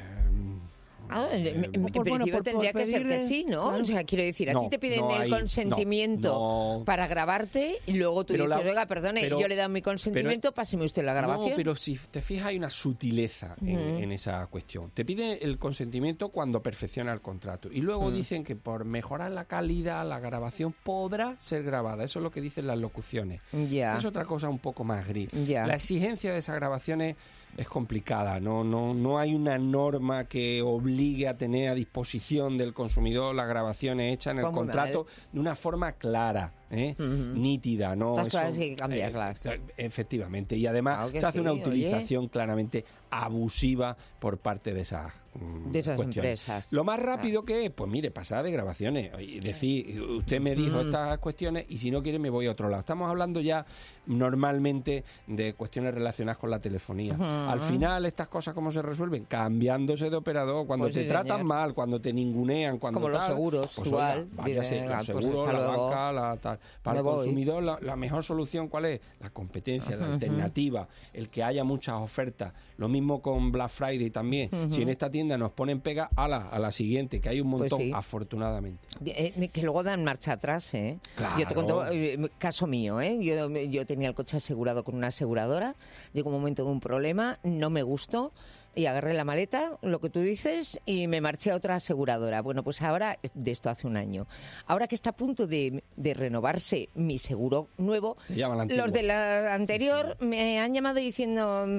Ah, en, en, en principio bueno, por, tendría por que ser que sí, ¿no? Claro. O sea, quiero decir, a no, ti te piden no hay, el consentimiento no, no. para grabarte y luego tú pero dices, la, oiga, perdone, pero, yo le he dado mi consentimiento, pero, páseme usted la grabación. No, pero si te fijas hay una sutileza en, uh-huh. en esa cuestión. Te piden el consentimiento cuando perfecciona el contrato y luego uh-huh. dicen que por mejorar la calidad la grabación podrá ser grabada. Eso es lo que dicen las locuciones. Yeah. Es otra cosa un poco más gris. Yeah. La exigencia de esas grabaciones es complicada, no, no, no hay una norma que obligue a tener a disposición del consumidor las grabaciones hechas en el contrato mal. de una forma clara, ¿eh? uh-huh. nítida, ¿no? Las cosas hay que cambiarlas. Eh, efectivamente, y además claro se sí, hace una utilización oye. claramente abusiva por parte de esas mm, de esas cuestiones. empresas. Lo más rápido ah. que es, pues mire, pasar de grabaciones y decir, usted me dijo mm. estas cuestiones y si no quiere me voy a otro lado. Estamos hablando ya normalmente de cuestiones relacionadas con la telefonía. Uh-huh. Al final, estas cosas, ¿cómo se resuelven? Cambiándose de operador, cuando pues te sí, tratan señor. mal, cuando te ningunean, cuando como tal, los seguros, pues, igual. Oiga, váyase, Dice, los pues seguros, la luego. banca, la tal. Para me el consumidor, la, la mejor solución, ¿cuál es? La competencia, uh-huh. la alternativa, el que haya muchas ofertas. Lo mismo con Black Friday también. Uh-huh. Si en esta tienda nos ponen pega, ala, a la siguiente, que hay un montón, pues sí. afortunadamente. Eh, que luego dan marcha atrás, ¿eh? Claro. Yo te cuento, eh, caso mío, ¿eh? Yo, yo tenía el coche asegurado con una aseguradora, llegó un momento de un problema, no me gustó, y agarré la maleta, lo que tú dices, y me marché a otra aseguradora. Bueno, pues ahora, de esto hace un año, ahora que está a punto de, de renovarse mi seguro nuevo, los de la anterior me han llamado diciendo...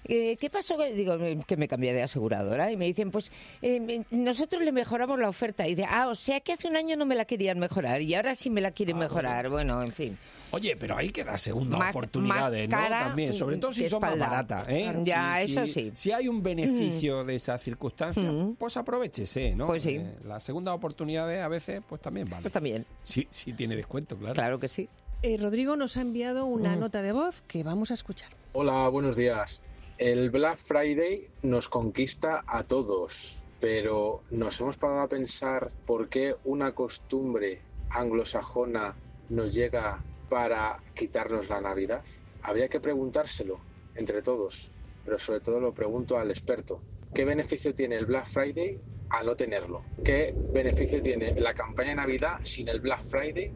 eh, ¿qué pasó? Digo, que me cambié de aseguradora. Y me dicen, pues eh, nosotros le mejoramos la oferta. Y dice, ah, o sea que hace un año no me la querían mejorar y ahora sí me la quieren ah, mejorar. Bueno. bueno, en fin. Oye, pero hay que dar segundas más, oportunidades, más ¿no? También, sobre todo si son más baratas, ¿eh? Ya, si, eso si, sí. Si hay un beneficio mm. de esas circunstancias, mm. pues aprovechese, ¿no? Pues sí. Eh, las segundas oportunidades a veces, pues también vale. Pues también. Sí, sí tiene descuento, claro. Claro que sí. Eh, Rodrigo nos ha enviado una mm. nota de voz que vamos a escuchar. Hola, buenos días. El Black Friday nos conquista a todos, pero nos hemos parado a pensar por qué una costumbre anglosajona nos llega para quitarnos la Navidad. Habría que preguntárselo entre todos, pero sobre todo lo pregunto al experto. ¿Qué beneficio tiene el Black Friday al no tenerlo? ¿Qué beneficio tiene la campaña de Navidad sin el Black Friday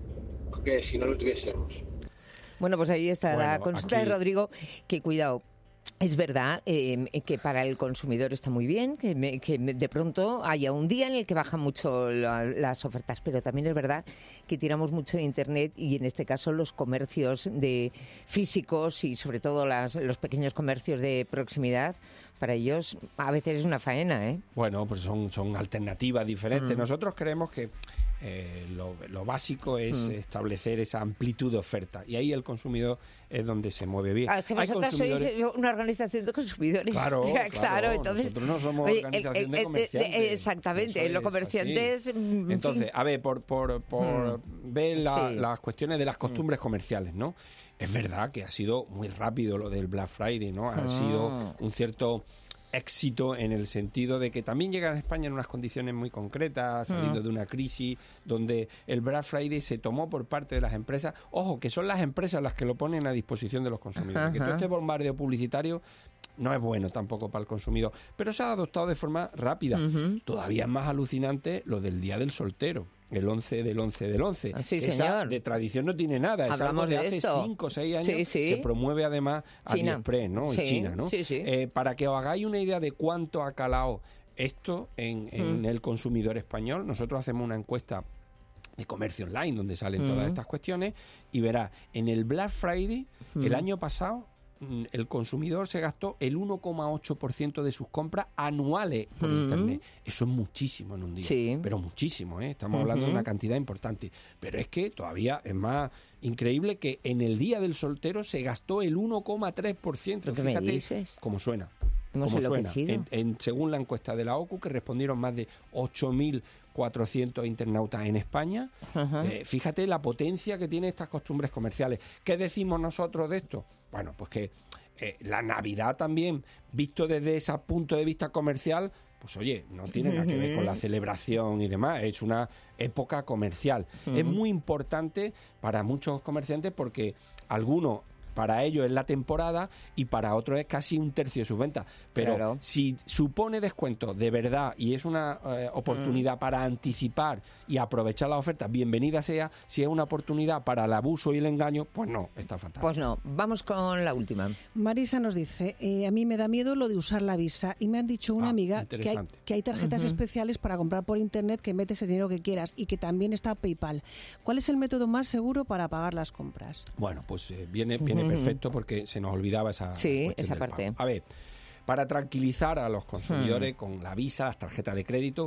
que si no lo tuviésemos? Bueno, pues ahí está bueno, la consulta aquí... de Rodrigo, que cuidado. Es verdad eh, que para el consumidor está muy bien, que, me, que de pronto haya un día en el que bajan mucho la, las ofertas, pero también es verdad que tiramos mucho de Internet y en este caso los comercios de físicos y sobre todo las, los pequeños comercios de proximidad, para ellos a veces es una faena, ¿eh? Bueno, pues son, son alternativas diferentes. Mm. Nosotros creemos que Eh, lo, lo básico es mm. establecer esa amplitud de oferta y ahí el consumidor es donde se mueve bien. Ah, es que vosotros consumidores... sois una organización de consumidores. Claro, o sea, claro, claro, entonces nosotros no somos oye, organización el, el, de comerciantes. El, exactamente, los comerciantes... Entonces, a ver, por, por, por mm. ver la, sí. las cuestiones de las costumbres mm. comerciales, ¿no? Es verdad que ha sido muy rápido lo del Black Friday, ¿no? Ha ah. sido un cierto... éxito en el sentido de que también llegan a España en unas condiciones muy concretas, saliendo mm. de una crisis donde el Black Friday se tomó por parte de las empresas. Ojo, que son las empresas las que lo ponen a disposición de los consumidores. Ajá. Que todo este bombardeo publicitario no es bueno tampoco para el consumidor, pero se ha adoptado de forma rápida. Uh-huh. Todavía es más alucinante lo del Día del Soltero. El once del once del once. Sí, Esa señor. de tradición no tiene nada. Es Hablamos algo de, de hace esto. cinco o seis años sí, sí. que promueve además China. AliExpress, ¿no? Sí, y China, ¿no? Sí, sí. Eh, para que os hagáis una idea de cuánto ha calado esto en, en mm. el consumidor español, nosotros hacemos una encuesta de comercio online donde salen mm. todas estas cuestiones y verás, en el Black Friday, mm. el año pasado, el consumidor se gastó el uno coma ocho por ciento de sus compras anuales por mm. Internet. Eso es muchísimo en un día, sí. pero muchísimo, ¿eh? Estamos uh-huh. hablando de una cantidad importante. Pero es que todavía es más increíble que en el Día del Soltero se gastó el uno coma tres por ciento. ¿Qué Fíjate me dices? Cómo suena. Hemos ¿Cómo suena? En, en, según la encuesta de la O C U, que respondieron más de ocho mil cuatrocientos internautas en España, uh-huh. eh, fíjate la potencia que tienen estas costumbres comerciales. ¿Qué decimos nosotros de esto? Bueno, pues que eh, la Navidad también, visto desde ese punto de vista comercial, pues oye, no tiene nada que ver con la celebración y demás, es una época comercial. Uh-huh. Es muy importante para muchos comerciantes porque algunos, para ellos es la temporada y para otros es casi un tercio de sus ventas. Pero claro. si supone descuento de verdad y es una eh, oportunidad mm. para anticipar y aprovechar la oferta, bienvenida sea. Si es una oportunidad para el abuso y el engaño, pues no, está fantástico. Pues no, vamos con la última. Marisa nos dice, eh, a mí me da miedo lo de usar la Visa y me han dicho una ah, amiga que hay, que hay tarjetas uh-huh. especiales para comprar por internet que metes el dinero que quieras y que también está PayPal. ¿Cuál es el método más seguro para pagar las compras? Bueno, pues eh, viene, viene perfecto porque se nos olvidaba esa, sí, esa parte. Pago. A ver, para tranquilizar a los consumidores hmm. con la Visa, las tarjetas de crédito,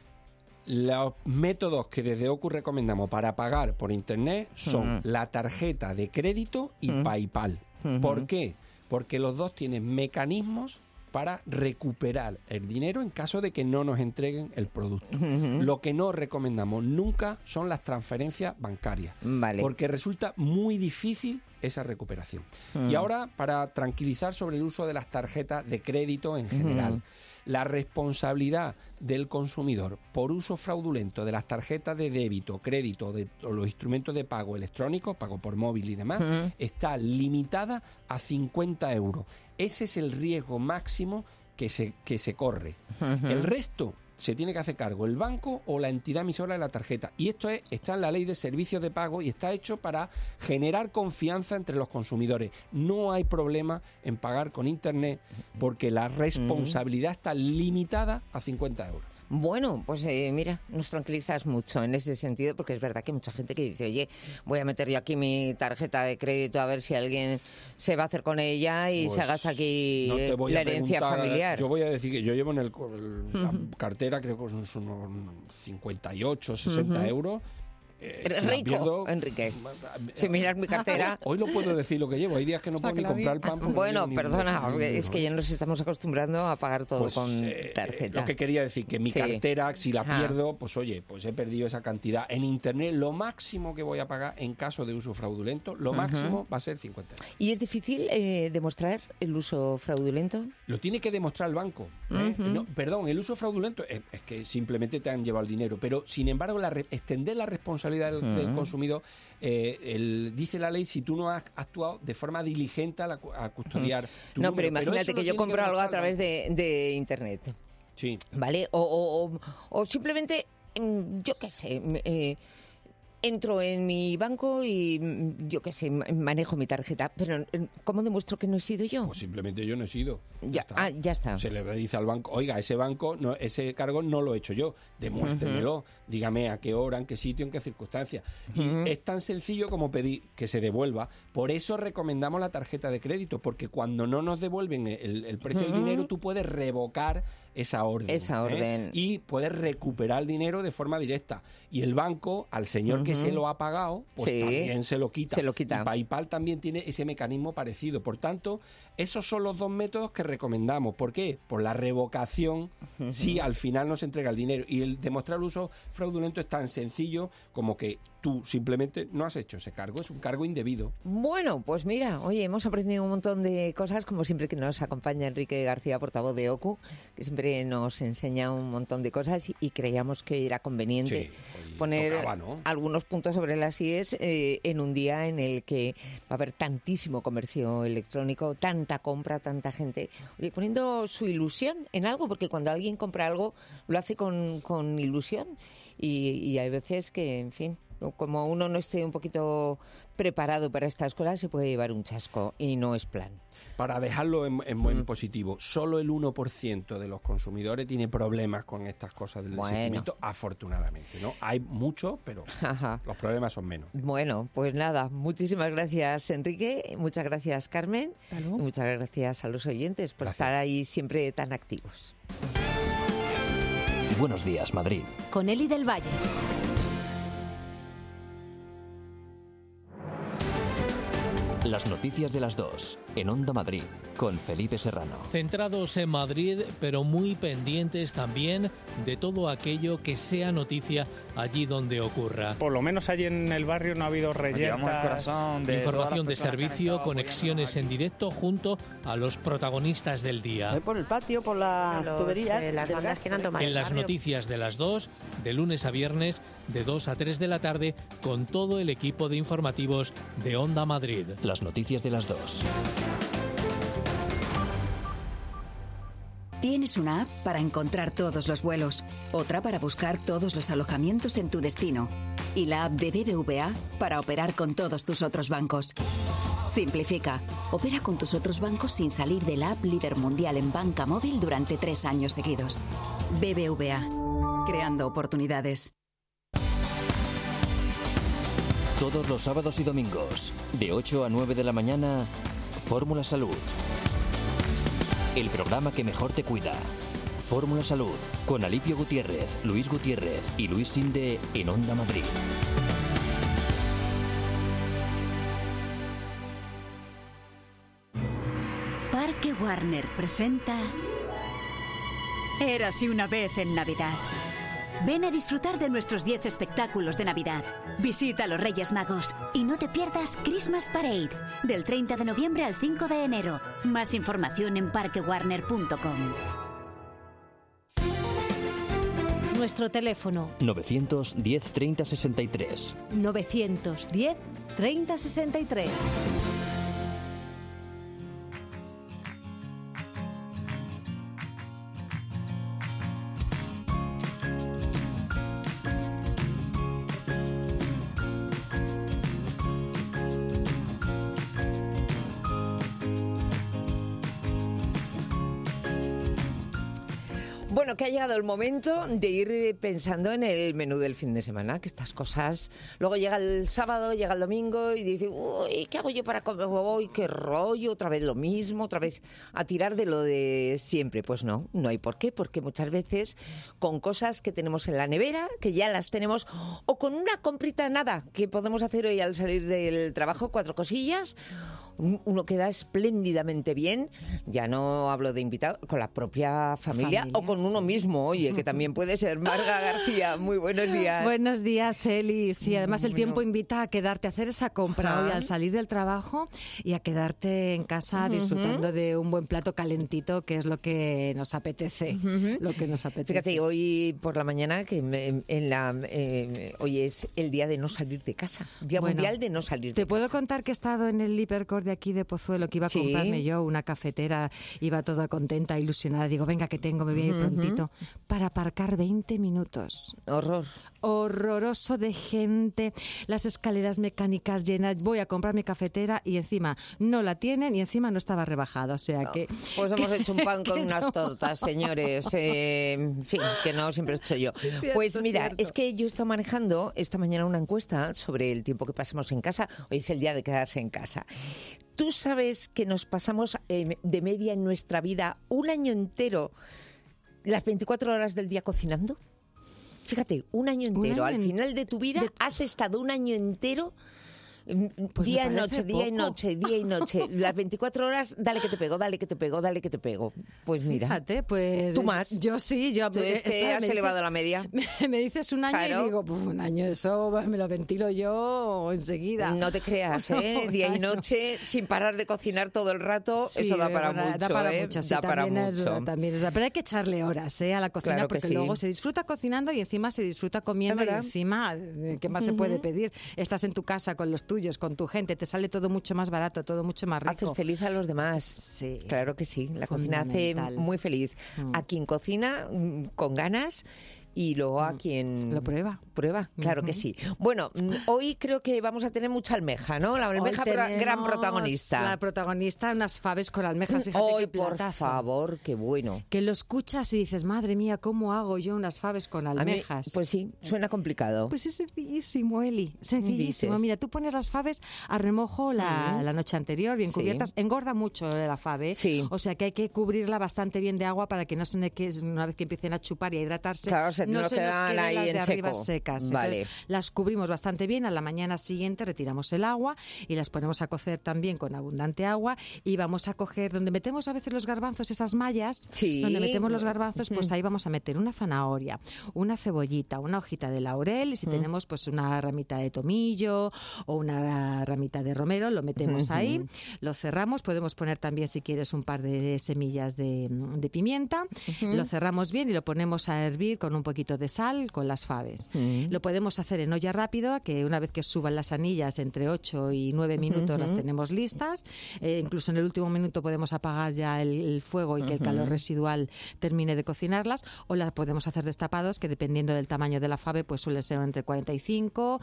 los métodos que desde O C U recomendamos para pagar por internet son hmm. la tarjeta de crédito y hmm. PayPal. Hmm. ¿Por qué? Porque los dos tienen mecanismos para recuperar el dinero en caso de que no nos entreguen el producto. Uh-huh. Lo que no recomendamos nunca son las transferencias bancarias, vale. porque resulta muy difícil esa recuperación. Uh-huh. Y ahora, para tranquilizar sobre el uso de las tarjetas de crédito en general, uh-huh. la responsabilidad del consumidor por uso fraudulento de las tarjetas de débito, crédito de, o los instrumentos de pago electrónicos, pago por móvil y demás, uh-huh. está limitada a cincuenta euros. Ese es el riesgo máximo que se, que se corre. Uh-huh. El resto se tiene que hacer cargo el banco o la entidad emisora de la tarjeta. Y esto es, está en la ley de servicios de pago y está hecho para generar confianza entre los consumidores. No hay problema en pagar con internet porque la responsabilidad está limitada a cincuenta euros. Bueno, pues eh, mira, nos tranquilizas mucho en ese sentido, porque es verdad que hay mucha gente que dice, oye, voy a meter yo aquí mi tarjeta de crédito a ver si alguien se va a hacer con ella y Pues se gasta aquí no te voy la a herencia preguntar, familiar. Yo voy a decir que yo llevo en el, el- la cartera, creo que son unos cincuenta y ocho, sesenta Ujú. euros. Eh, Eres si la rico, pierdo- Enrique. Si miras mi cartera... Hoy no puedo decir lo que llevo. Hay días que no puedo ni comprar el pan. porque Bueno, no llevo ni- perdona, ni- es que ya nos estamos acostumbrando a pagar todo Pues, con eh, tarjeta. Lo que quería decir, que mi Sí. cartera, si la Ajá. pierdo, pues oye, pues he perdido esa cantidad. En Internet, lo máximo que voy a pagar en caso de uso fraudulento, lo Ujú. máximo va a ser cincuenta euros. ¿Y es difícil eh, demostrar el uso fraudulento? Lo tiene que demostrar el banco. ¿eh? Ujú. No, perdón, el uso fraudulento es, es que simplemente te han llevado el dinero, pero sin embargo, la re- extender la responsabilidad del, del Ujú. consumidor, eh, el- dice la ley, si tú no has actuado de forma diligente a, la cu- a custodiar tu No, pero número. imagínate eso lo que yo tiene compro algo a demostrar el través de, de Internet, Sí. ¿vale? O, o- o- o simplemente, mm, yo qué sé, mm, eh, entro en mi banco y, mm, yo qué sé, ma- manejo mi tarjeta, pero mm, ¿cómo demuestro que no he sido yo? Pues simplemente yo no he sido. Ya, ah, ya está. Se le dice al banco, oiga, ese banco, no, ese cargo no lo he hecho yo, demuéstremelo, dígame a qué hora, en qué sitio, en qué circunstancias. Ujú. Y es tan sencillo como pedir que se devuelva. Por eso recomendamos la tarjeta de crédito, porque cuando no nos devuelven el, el precio del Ujú. dinero, tú puedes revocar esa orden. Esa ¿eh? orden. Y puedes recuperar el dinero de forma directa. Y el banco, al señor que Ujú. se lo ha pagado, pues Sí. también se lo quita. Se lo quita. Y PayPal también tiene ese mecanismo parecido. Por tanto, esos son los dos métodos que recomendamos. ¿Por qué? Por la revocación, Ujú. si al final no se entrega el dinero. Y el demostrar el uso fraudulento es tan sencillo como que tú simplemente no has hecho ese cargo. Es un cargo indebido. Bueno, pues mira, oye, hemos aprendido un montón de cosas, como siempre que nos acompaña Enrique García, portavoz de O C U, que siempre nos enseña un montón de cosas y, y creíamos que era conveniente Sí, hoy poner tocaba, ¿no? algunos puntos sobre las IES eh, en un día en el que va a haber tantísimo comercio electrónico, tanta compra, tanta gente, oye, poniendo su ilusión en algo, porque cuando alguien compra algo lo hace con, con ilusión y, y hay veces que, en fin, como uno no esté un poquito preparado para estas cosas, se puede llevar un chasco y no es plan. Para dejarlo en, en buen positivo, solo el uno por ciento de los consumidores tiene problemas con estas cosas del Bueno. sentimiento, afortunadamente, ¿no? Hay mucho, pero Ajá. los problemas son menos. Bueno, pues nada, muchísimas gracias Enrique, muchas gracias Carmen y muchas gracias a los oyentes por estar ahí siempre tan activos. Buenos días, Madrid. Con Eli del Valle. Las noticias de las dos, en Onda Madrid, con Felipe Serrano. Centrados en Madrid, pero muy pendientes también de todo aquello que sea noticia allí donde ocurra. Por lo menos allí en el barrio no ha habido reyentas. Información de servicio, conexiones en directo junto a los protagonistas del día. Por el patio, por las tuberías. Eh, las bandas que no han tomado En las noticias de las dos, de lunes a viernes, de dos a tres de la tarde, con todo el equipo de informativos de Onda Madrid. Las noticias de las dos. Tienes una app para encontrar todos los vuelos, otra para buscar todos los alojamientos en tu destino y la app de B B V A para operar con todos tus otros bancos. Simplifica. Opera con tus otros bancos sin salir de la app líder mundial en banca móvil durante tres años seguidos. B B V A. Creando oportunidades. Todos los sábados y domingos, de ocho a nueve de la mañana, Fórmula Salud. El programa que mejor te cuida. Fórmula Salud, con Alipio Gutiérrez, Luis Gutiérrez y Luis Sinde en Onda Madrid. Parque Warner presenta Érase una vez en Navidad. Ven a disfrutar de nuestros diez espectáculos de Navidad. Visita a los Reyes Magos y no te pierdas Christmas Parade, del treinta de noviembre al cinco de enero. Más información en parque warner punto com. Nuestro teléfono novecientos diez treinta sesenta y tres. novecientos diez treinta sesenta y tres. Bueno, que ha llegado el momento de ir pensando en el menú del fin de semana, que estas cosas... Luego llega el sábado, llega el domingo y dice, uy, ¿qué hago yo para comer? Uy, qué rollo, otra vez lo mismo, otra vez a tirar de lo de siempre. Pues no, no hay por qué, porque muchas veces con cosas que tenemos en la nevera, que ya las tenemos, o con una comprita nada que podemos hacer hoy al salir del trabajo, cuatro cosillas... Uno queda espléndidamente bien, ya no hablo de invitados, con la propia familia, familia o con uno sí. mismo, oye, que también puede ser. Marga García, muy buenos días. Buenos días, Eli. Sí, además el tiempo invita a quedarte a hacer esa compra Ajá. hoy al salir del trabajo y a quedarte en casa uh-huh. disfrutando de un buen plato calentito, que es lo que nos apetece. Uh-huh. Lo que nos apetece. Fíjate, hoy por la mañana, que me, en la eh, hoy es el día de no salir de casa, Día bueno, Mundial de no salir de casa. Te puedo contar que he estado en el Hipercor de aquí de Pozuelo, que iba a ¿Sí? comprarme yo una cafetera, iba toda contenta, ilusionada, digo, venga que tengo, me voy a ir prontito, uh-huh. para aparcar veinte minutos. Horror. Horroroso de gente, las escaleras mecánicas llenas, voy a comprar mi cafetera y encima no la tienen y encima no estaba rebajada, o sea no. que... Pues hemos que, hecho un pan con unas yo... tortas, señores, eh, en fin, que no siempre he hecho yo. Cierto, pues mira, cierto. Es que yo he estado manejando esta mañana una encuesta sobre el tiempo que pasamos en casa, hoy es el día de quedarse en casa. ¿Tú sabes que nos pasamos eh, de media en nuestra vida un año entero, las veinticuatro horas del día cocinando? Fíjate, un año entero. Un año Al final de tu vida de... has estado un año entero... Pues día y noche, poco. día y noche, día y noche. Las veinticuatro horas, dale que te pego, dale que te pego, dale que te pego. Pues mira. Fíjate, pues... ¿Tú más? Yo sí. Yo, ¿Tú es que has elevado dices, la media? Me, me dices un año claro. y digo, pues un año, eso me lo ventilo yo enseguida. No te creas, ¿eh? No, día y noche, sin parar de cocinar todo el rato, sí, eso da para mucho, da para ¿eh? mucho, sí, da para mucho. Es, también es, pero hay que echarle horas, ¿eh? A la cocina, claro porque sí. luego se disfruta cocinando y encima se disfruta comiendo y encima, ¿qué más uh-huh. se puede pedir? Estás en tu casa con los tuyos, con tu gente, te sale todo mucho más barato, todo mucho más rico. Haces feliz a los demás. Sí. Claro que sí. La cocina hace muy feliz. Mm. A quien cocina con ganas y luego a quien... Lo prueba. Prueba, claro uh-huh. que sí. Bueno, hoy creo que vamos a tener mucha almeja, ¿no? La almeja gran protagonista. La protagonista, unas faves con almejas. Fíjate hoy, qué platazo. Por favor, qué bueno. Que lo escuchas y dices, madre mía, ¿cómo hago yo unas faves con almejas? Mí, pues sí, suena complicado. Pues es sencillísimo, Eli. Sencillísimo. Mira, tú pones las faves a remojo la, uh-huh. la noche anterior, bien cubiertas. Sí. Engorda mucho la fave. Sí. O sea que hay que cubrirla bastante bien de agua para que no se ne que una vez que empiecen a chupar y a hidratarse, claro, se no nos se quedan nos queden ahí las en de arriba seco. secas. Vale. Entonces, las cubrimos bastante bien. A la mañana siguiente retiramos el agua y las ponemos a cocer también con abundante agua y vamos a coger, donde metemos a veces los garbanzos, esas mallas, sí. donde metemos los garbanzos, pues ahí vamos a meter una zanahoria, una cebollita, una hojita de laurel y si mm. tenemos pues una ramita de tomillo o una ramita de romero, lo metemos uh-huh. ahí, lo cerramos, podemos poner también si quieres un par de semillas de, de pimienta, uh-huh. lo cerramos bien y lo ponemos a hervir con un poquito de sal con las faves. Uh-huh. Lo podemos hacer en olla rápida, que una vez que suban las anillas entre ocho y nueve minutos uh-huh. las tenemos listas, eh, incluso en el último minuto podemos apagar ya el, el fuego y que uh-huh. el calor residual termine de cocinarlas, o las podemos hacer destapados, que dependiendo del tamaño de la fave pues suelen ser entre cuarenta y cinco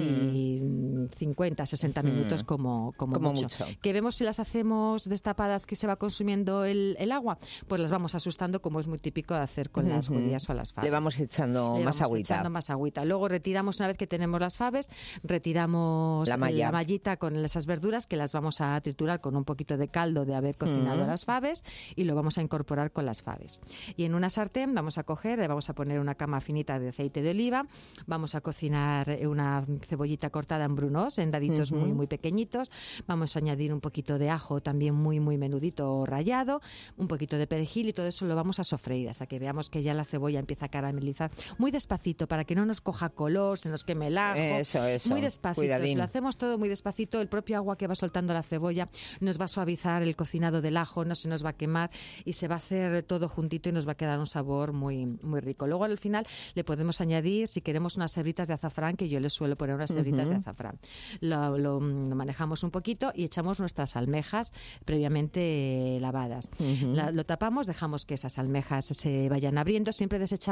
y uh-huh. cincuenta, sesenta minutos uh-huh. como, como, como mucho. mucho. Que vemos si las hacemos destapadas que se va consumiendo el, el agua, pues las vamos asustando como es muy típico de hacer con uh-huh. las judías o las faves. Le vamos echando Le más vamos agüita. echando más agüita. Luego retiramos, una vez que tenemos las faves, retiramos la, malla. la mallita con esas verduras que las vamos a triturar con un poquito de caldo de haber cocinado uh-huh. las faves y lo vamos a incorporar con las faves. Y en una sartén vamos a coger, le vamos a poner una cama finita de aceite de oliva, vamos a cocinar una cebollita cortada en brunos, en daditos uh-huh. muy muy pequeñitos, vamos a añadir un poquito de ajo también muy muy menudito rallado, un poquito de perejil y todo eso lo vamos a sofreír hasta que veamos que ya la cebolla empieza a caramelizar muy despacito para que no nos coja color, se nos queme el ajo. Eso, eso. Muy despacito. Cuidadín. Si lo hacemos todo muy despacito, el propio agua que va soltando la cebolla nos va a suavizar el cocinado del ajo, no se nos va a quemar y se va a hacer todo juntito y nos va a quedar un sabor muy muy rico. Luego al final le podemos añadir, si queremos, unas hebritas de azafrán, que yo les suelo poner unas hebritas uh-huh. de azafrán. Lo, lo, lo manejamos un poquito y echamos nuestras almejas previamente lavadas. Uh-huh. La, lo tapamos, dejamos que esas almejas se vayan abriendo, siempre desechando las que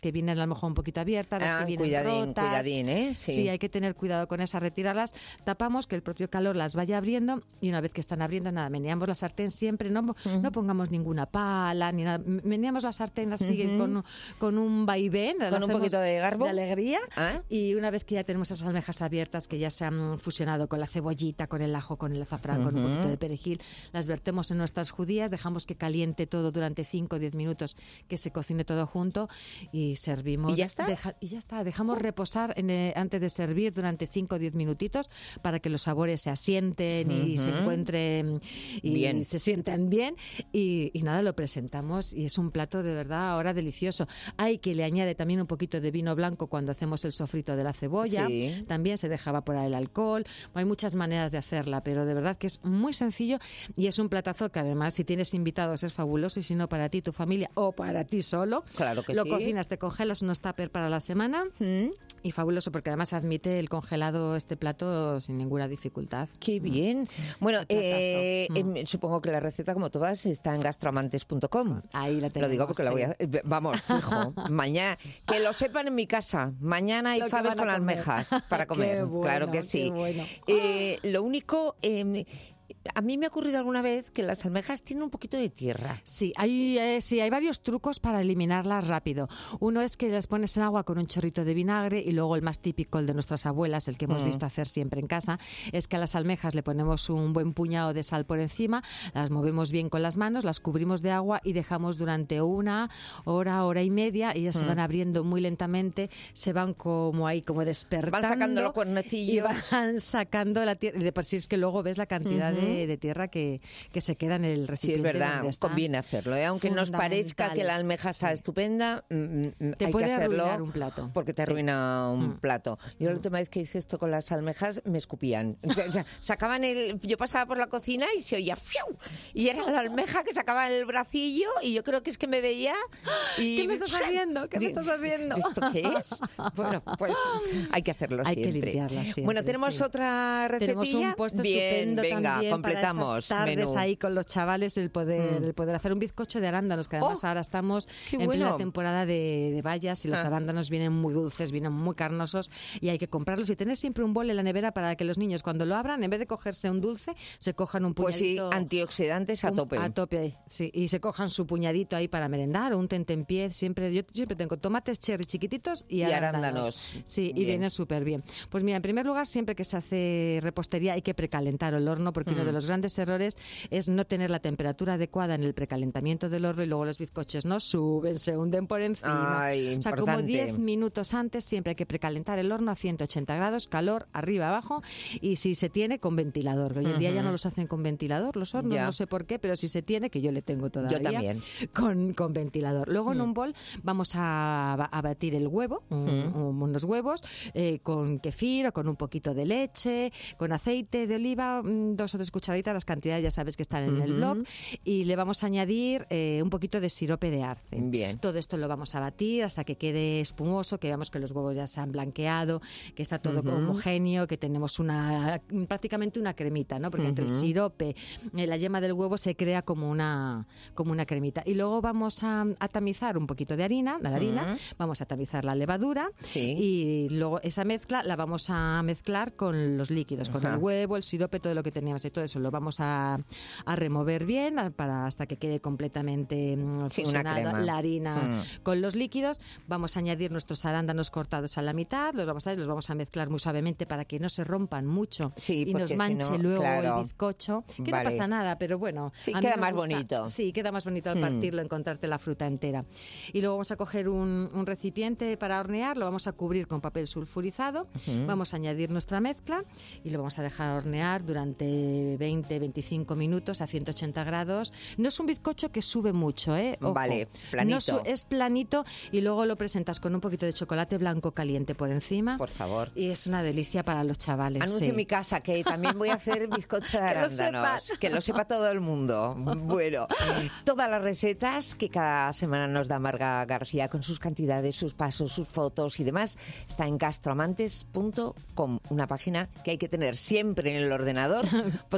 que vienen a lo mejor un poquito abiertas, las ah, que vienen cuidadín, rotas. Cuidadín, ¿eh? Sí. sí, hay que tener cuidado con esas, retirarlas, tapamos que el propio calor las vaya abriendo y una vez que están abriendo, nada, meneamos la sartén siempre, no, uh-huh. no pongamos ninguna pala ni nada, meneamos la sartén así uh-huh. con, con un vaivén, con un poquito de garbo, de alegría, ¿Ah? y una vez que ya tenemos esas almejas abiertas que ya se han fusionado con la cebollita, con el ajo, con el azafrán, uh-huh. con un poquito de perejil, las vertemos en nuestras judías, dejamos que caliente todo durante cinco o diez minutos, que se cocine todo junto y servimos. ¿Y ya está? Deja, y ya está, dejamos reposar en el, antes de servir durante cinco o diez minutitos para que los sabores se asienten uh-huh. y se encuentren y bien. se sientan bien y, y nada, lo presentamos y es un plato de verdad ahora delicioso. Hay que le añade también un poquito de vino blanco cuando hacemos el sofrito de la cebolla, sí. también se deja evaporar el alcohol, hay muchas maneras de hacerla, pero de verdad que es muy sencillo y es un platazo que además si tienes invitados es fabuloso y si no para ti, tu familia o para ti solo, claro que lo sí. cocinas, te congelas unos tupper para la semana ¿Mm? y fabuloso porque además admite el congelado este plato sin ninguna dificultad. ¡Qué bien! Bueno, eh, mm. eh, supongo que la receta, como todas, está en gastroamantes punto com. Ahí la tenemos. Lo digo porque sí. la voy a... Vamos, fijo. Mañana, que lo sepan en mi casa. Mañana hay faves con almejas para comer. Bueno, claro que sí. Bueno. Eh, lo único... Eh, a mí me ha ocurrido alguna vez que las almejas tienen un poquito de tierra. Sí, hay, eh, sí, hay varios trucos para eliminarlas rápido. Uno es que las pones en agua con un chorrito de vinagre y luego el más típico, el de nuestras abuelas, el que hemos mm. visto hacer siempre en casa, es que a las almejas le ponemos un buen puñado de sal por encima, las movemos bien con las manos, las cubrimos de agua y dejamos durante una hora, hora y media, y ellas mm. se van abriendo muy lentamente, se van como ahí, como despertando. Van sacando los cuernecillos. Y van sacando la tierra. De por sí es que luego ves la cantidad uh-huh. de de tierra que, que se queda en el recipiente. Sí, es verdad, conviene hacerlo, ¿eh? Aunque nos parezca que la almeja está sí. estupenda, mm, te hay puede que hacerlo arruinar un plato. Porque te sí. arruina un mm. plato. Yo la mm. última vez que hice esto con las almejas me escupían. O sea, o sea, sacaban el, yo pasaba por la cocina y se oía ¡fiu! Y era la almeja que sacaba el bracillo y yo creo que es que me veía y... ¿Qué me estás haciendo? ¿Qué me estás haciendo? ¿Esto qué es? Bueno, pues hay que hacerlo hay siempre. Hay que limpiarla siempre. Bueno, tenemos sí. otra recetilla. Tenemos un puesto Bien, estupendo venga, también completamos. Para esas tardes menú. Ahí con los chavales el poder, mm. el poder hacer un bizcocho de arándanos, que además oh, ahora estamos en bueno. plena temporada de, de bayas y los ah. arándanos vienen muy dulces, vienen muy carnosos y hay que comprarlos y tener siempre un bol en la nevera para que los niños cuando lo abran, en vez de cogerse un dulce, se cojan un puñadito. Pues sí, antioxidantes a tope. Un, a tope, sí, y se cojan su puñadito ahí para merendar o un tentempié. Siempre, yo siempre tengo tomates cherry chiquititos y, y arándanos. arándanos. Sí, bien. Y vienen súper bien. Pues mira, en primer lugar, siempre que se hace repostería hay que precalentar el horno porque mm. uno de los grandes errores es no tener la temperatura adecuada en el precalentamiento del horno y luego los bizcochos no suben, se hunden por encima. Ay, o sea, importante. como diez minutos antes siempre hay que precalentar el horno a ciento ochenta grados, calor arriba, abajo, y si se tiene con ventilador. Hoy en uh-huh. día ya no los hacen con ventilador los hornos, ya. no sé por qué, pero si se tiene, que yo le tengo todavía. Yo también. Con, con ventilador. Luego mm. en un bol vamos a, a batir el huevo, un, mm. unos huevos, eh, con kefir o con un poquito de leche, con aceite de oliva, dos o tres cucharaditas, las cantidades ya sabes que están en uh-huh. el blog, y le vamos a añadir eh, un poquito de sirope de arce. Bien. Todo esto lo vamos a batir hasta que quede espumoso, que veamos que los huevos ya se han blanqueado, que está todo uh-huh. homogéneo, que tenemos una prácticamente una cremita, ¿no? Porque uh-huh. entre el sirope, eh, la yema del huevo se crea como una como una cremita. Y luego vamos a, a tamizar un poquito de harina, de la harina, uh-huh. vamos a tamizar la levadura sí. y luego esa mezcla la vamos a mezclar con los líquidos, uh-huh. con el huevo, el sirope, todo lo que teníamos y todo eso lo vamos a, a remover bien para hasta que quede completamente sí, fusionada la harina mm. con los líquidos. Vamos a añadir nuestros arándanos cortados a la mitad, los vamos a, los vamos a mezclar muy suavemente para que no se rompan mucho sí, y nos manche si no, luego claro. el bizcocho, que vale. no pasa nada, pero bueno. Sí, a queda mí más gusta, bonito. Sí, queda más bonito al partirlo, mm. encontrarte la fruta entera. Y luego vamos a coger un, un recipiente para hornear, lo vamos a cubrir con papel sulfurizado, uh-huh. vamos a añadir nuestra mezcla y lo vamos a dejar hornear durante veinte a veinticinco minutos a ciento ochenta grados. No es un bizcocho que sube mucho, ¿eh? Ojo. Vale, planito. No su- es planito y luego lo presentas con un poquito de chocolate blanco caliente por encima. Por favor. Y es una delicia para los chavales. Anuncio sí. en mi casa que también voy a hacer bizcocho de arándanos. Que lo sepa todo el mundo. Bueno, todas las recetas que cada semana nos da Marga García con sus cantidades, sus pasos, sus fotos y demás, está en gastroamantes punto com, una página que hay que tener siempre en el ordenador porque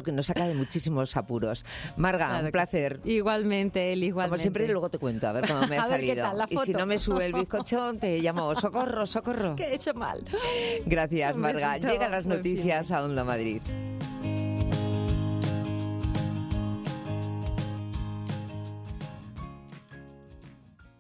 que nos saca de muchísimos apuros. Marga, Claro un que placer. sí. Igualmente, él, igualmente. Como siempre, luego te cuento, a ver cómo me ha A ver qué salido. tal la Y si foto. no me sube el bizcocho, te llamo, socorro, socorro. Que he hecho mal. Gracias, Un Marga. besito. Llegan las Buen fin de- noticias a Onda Madrid.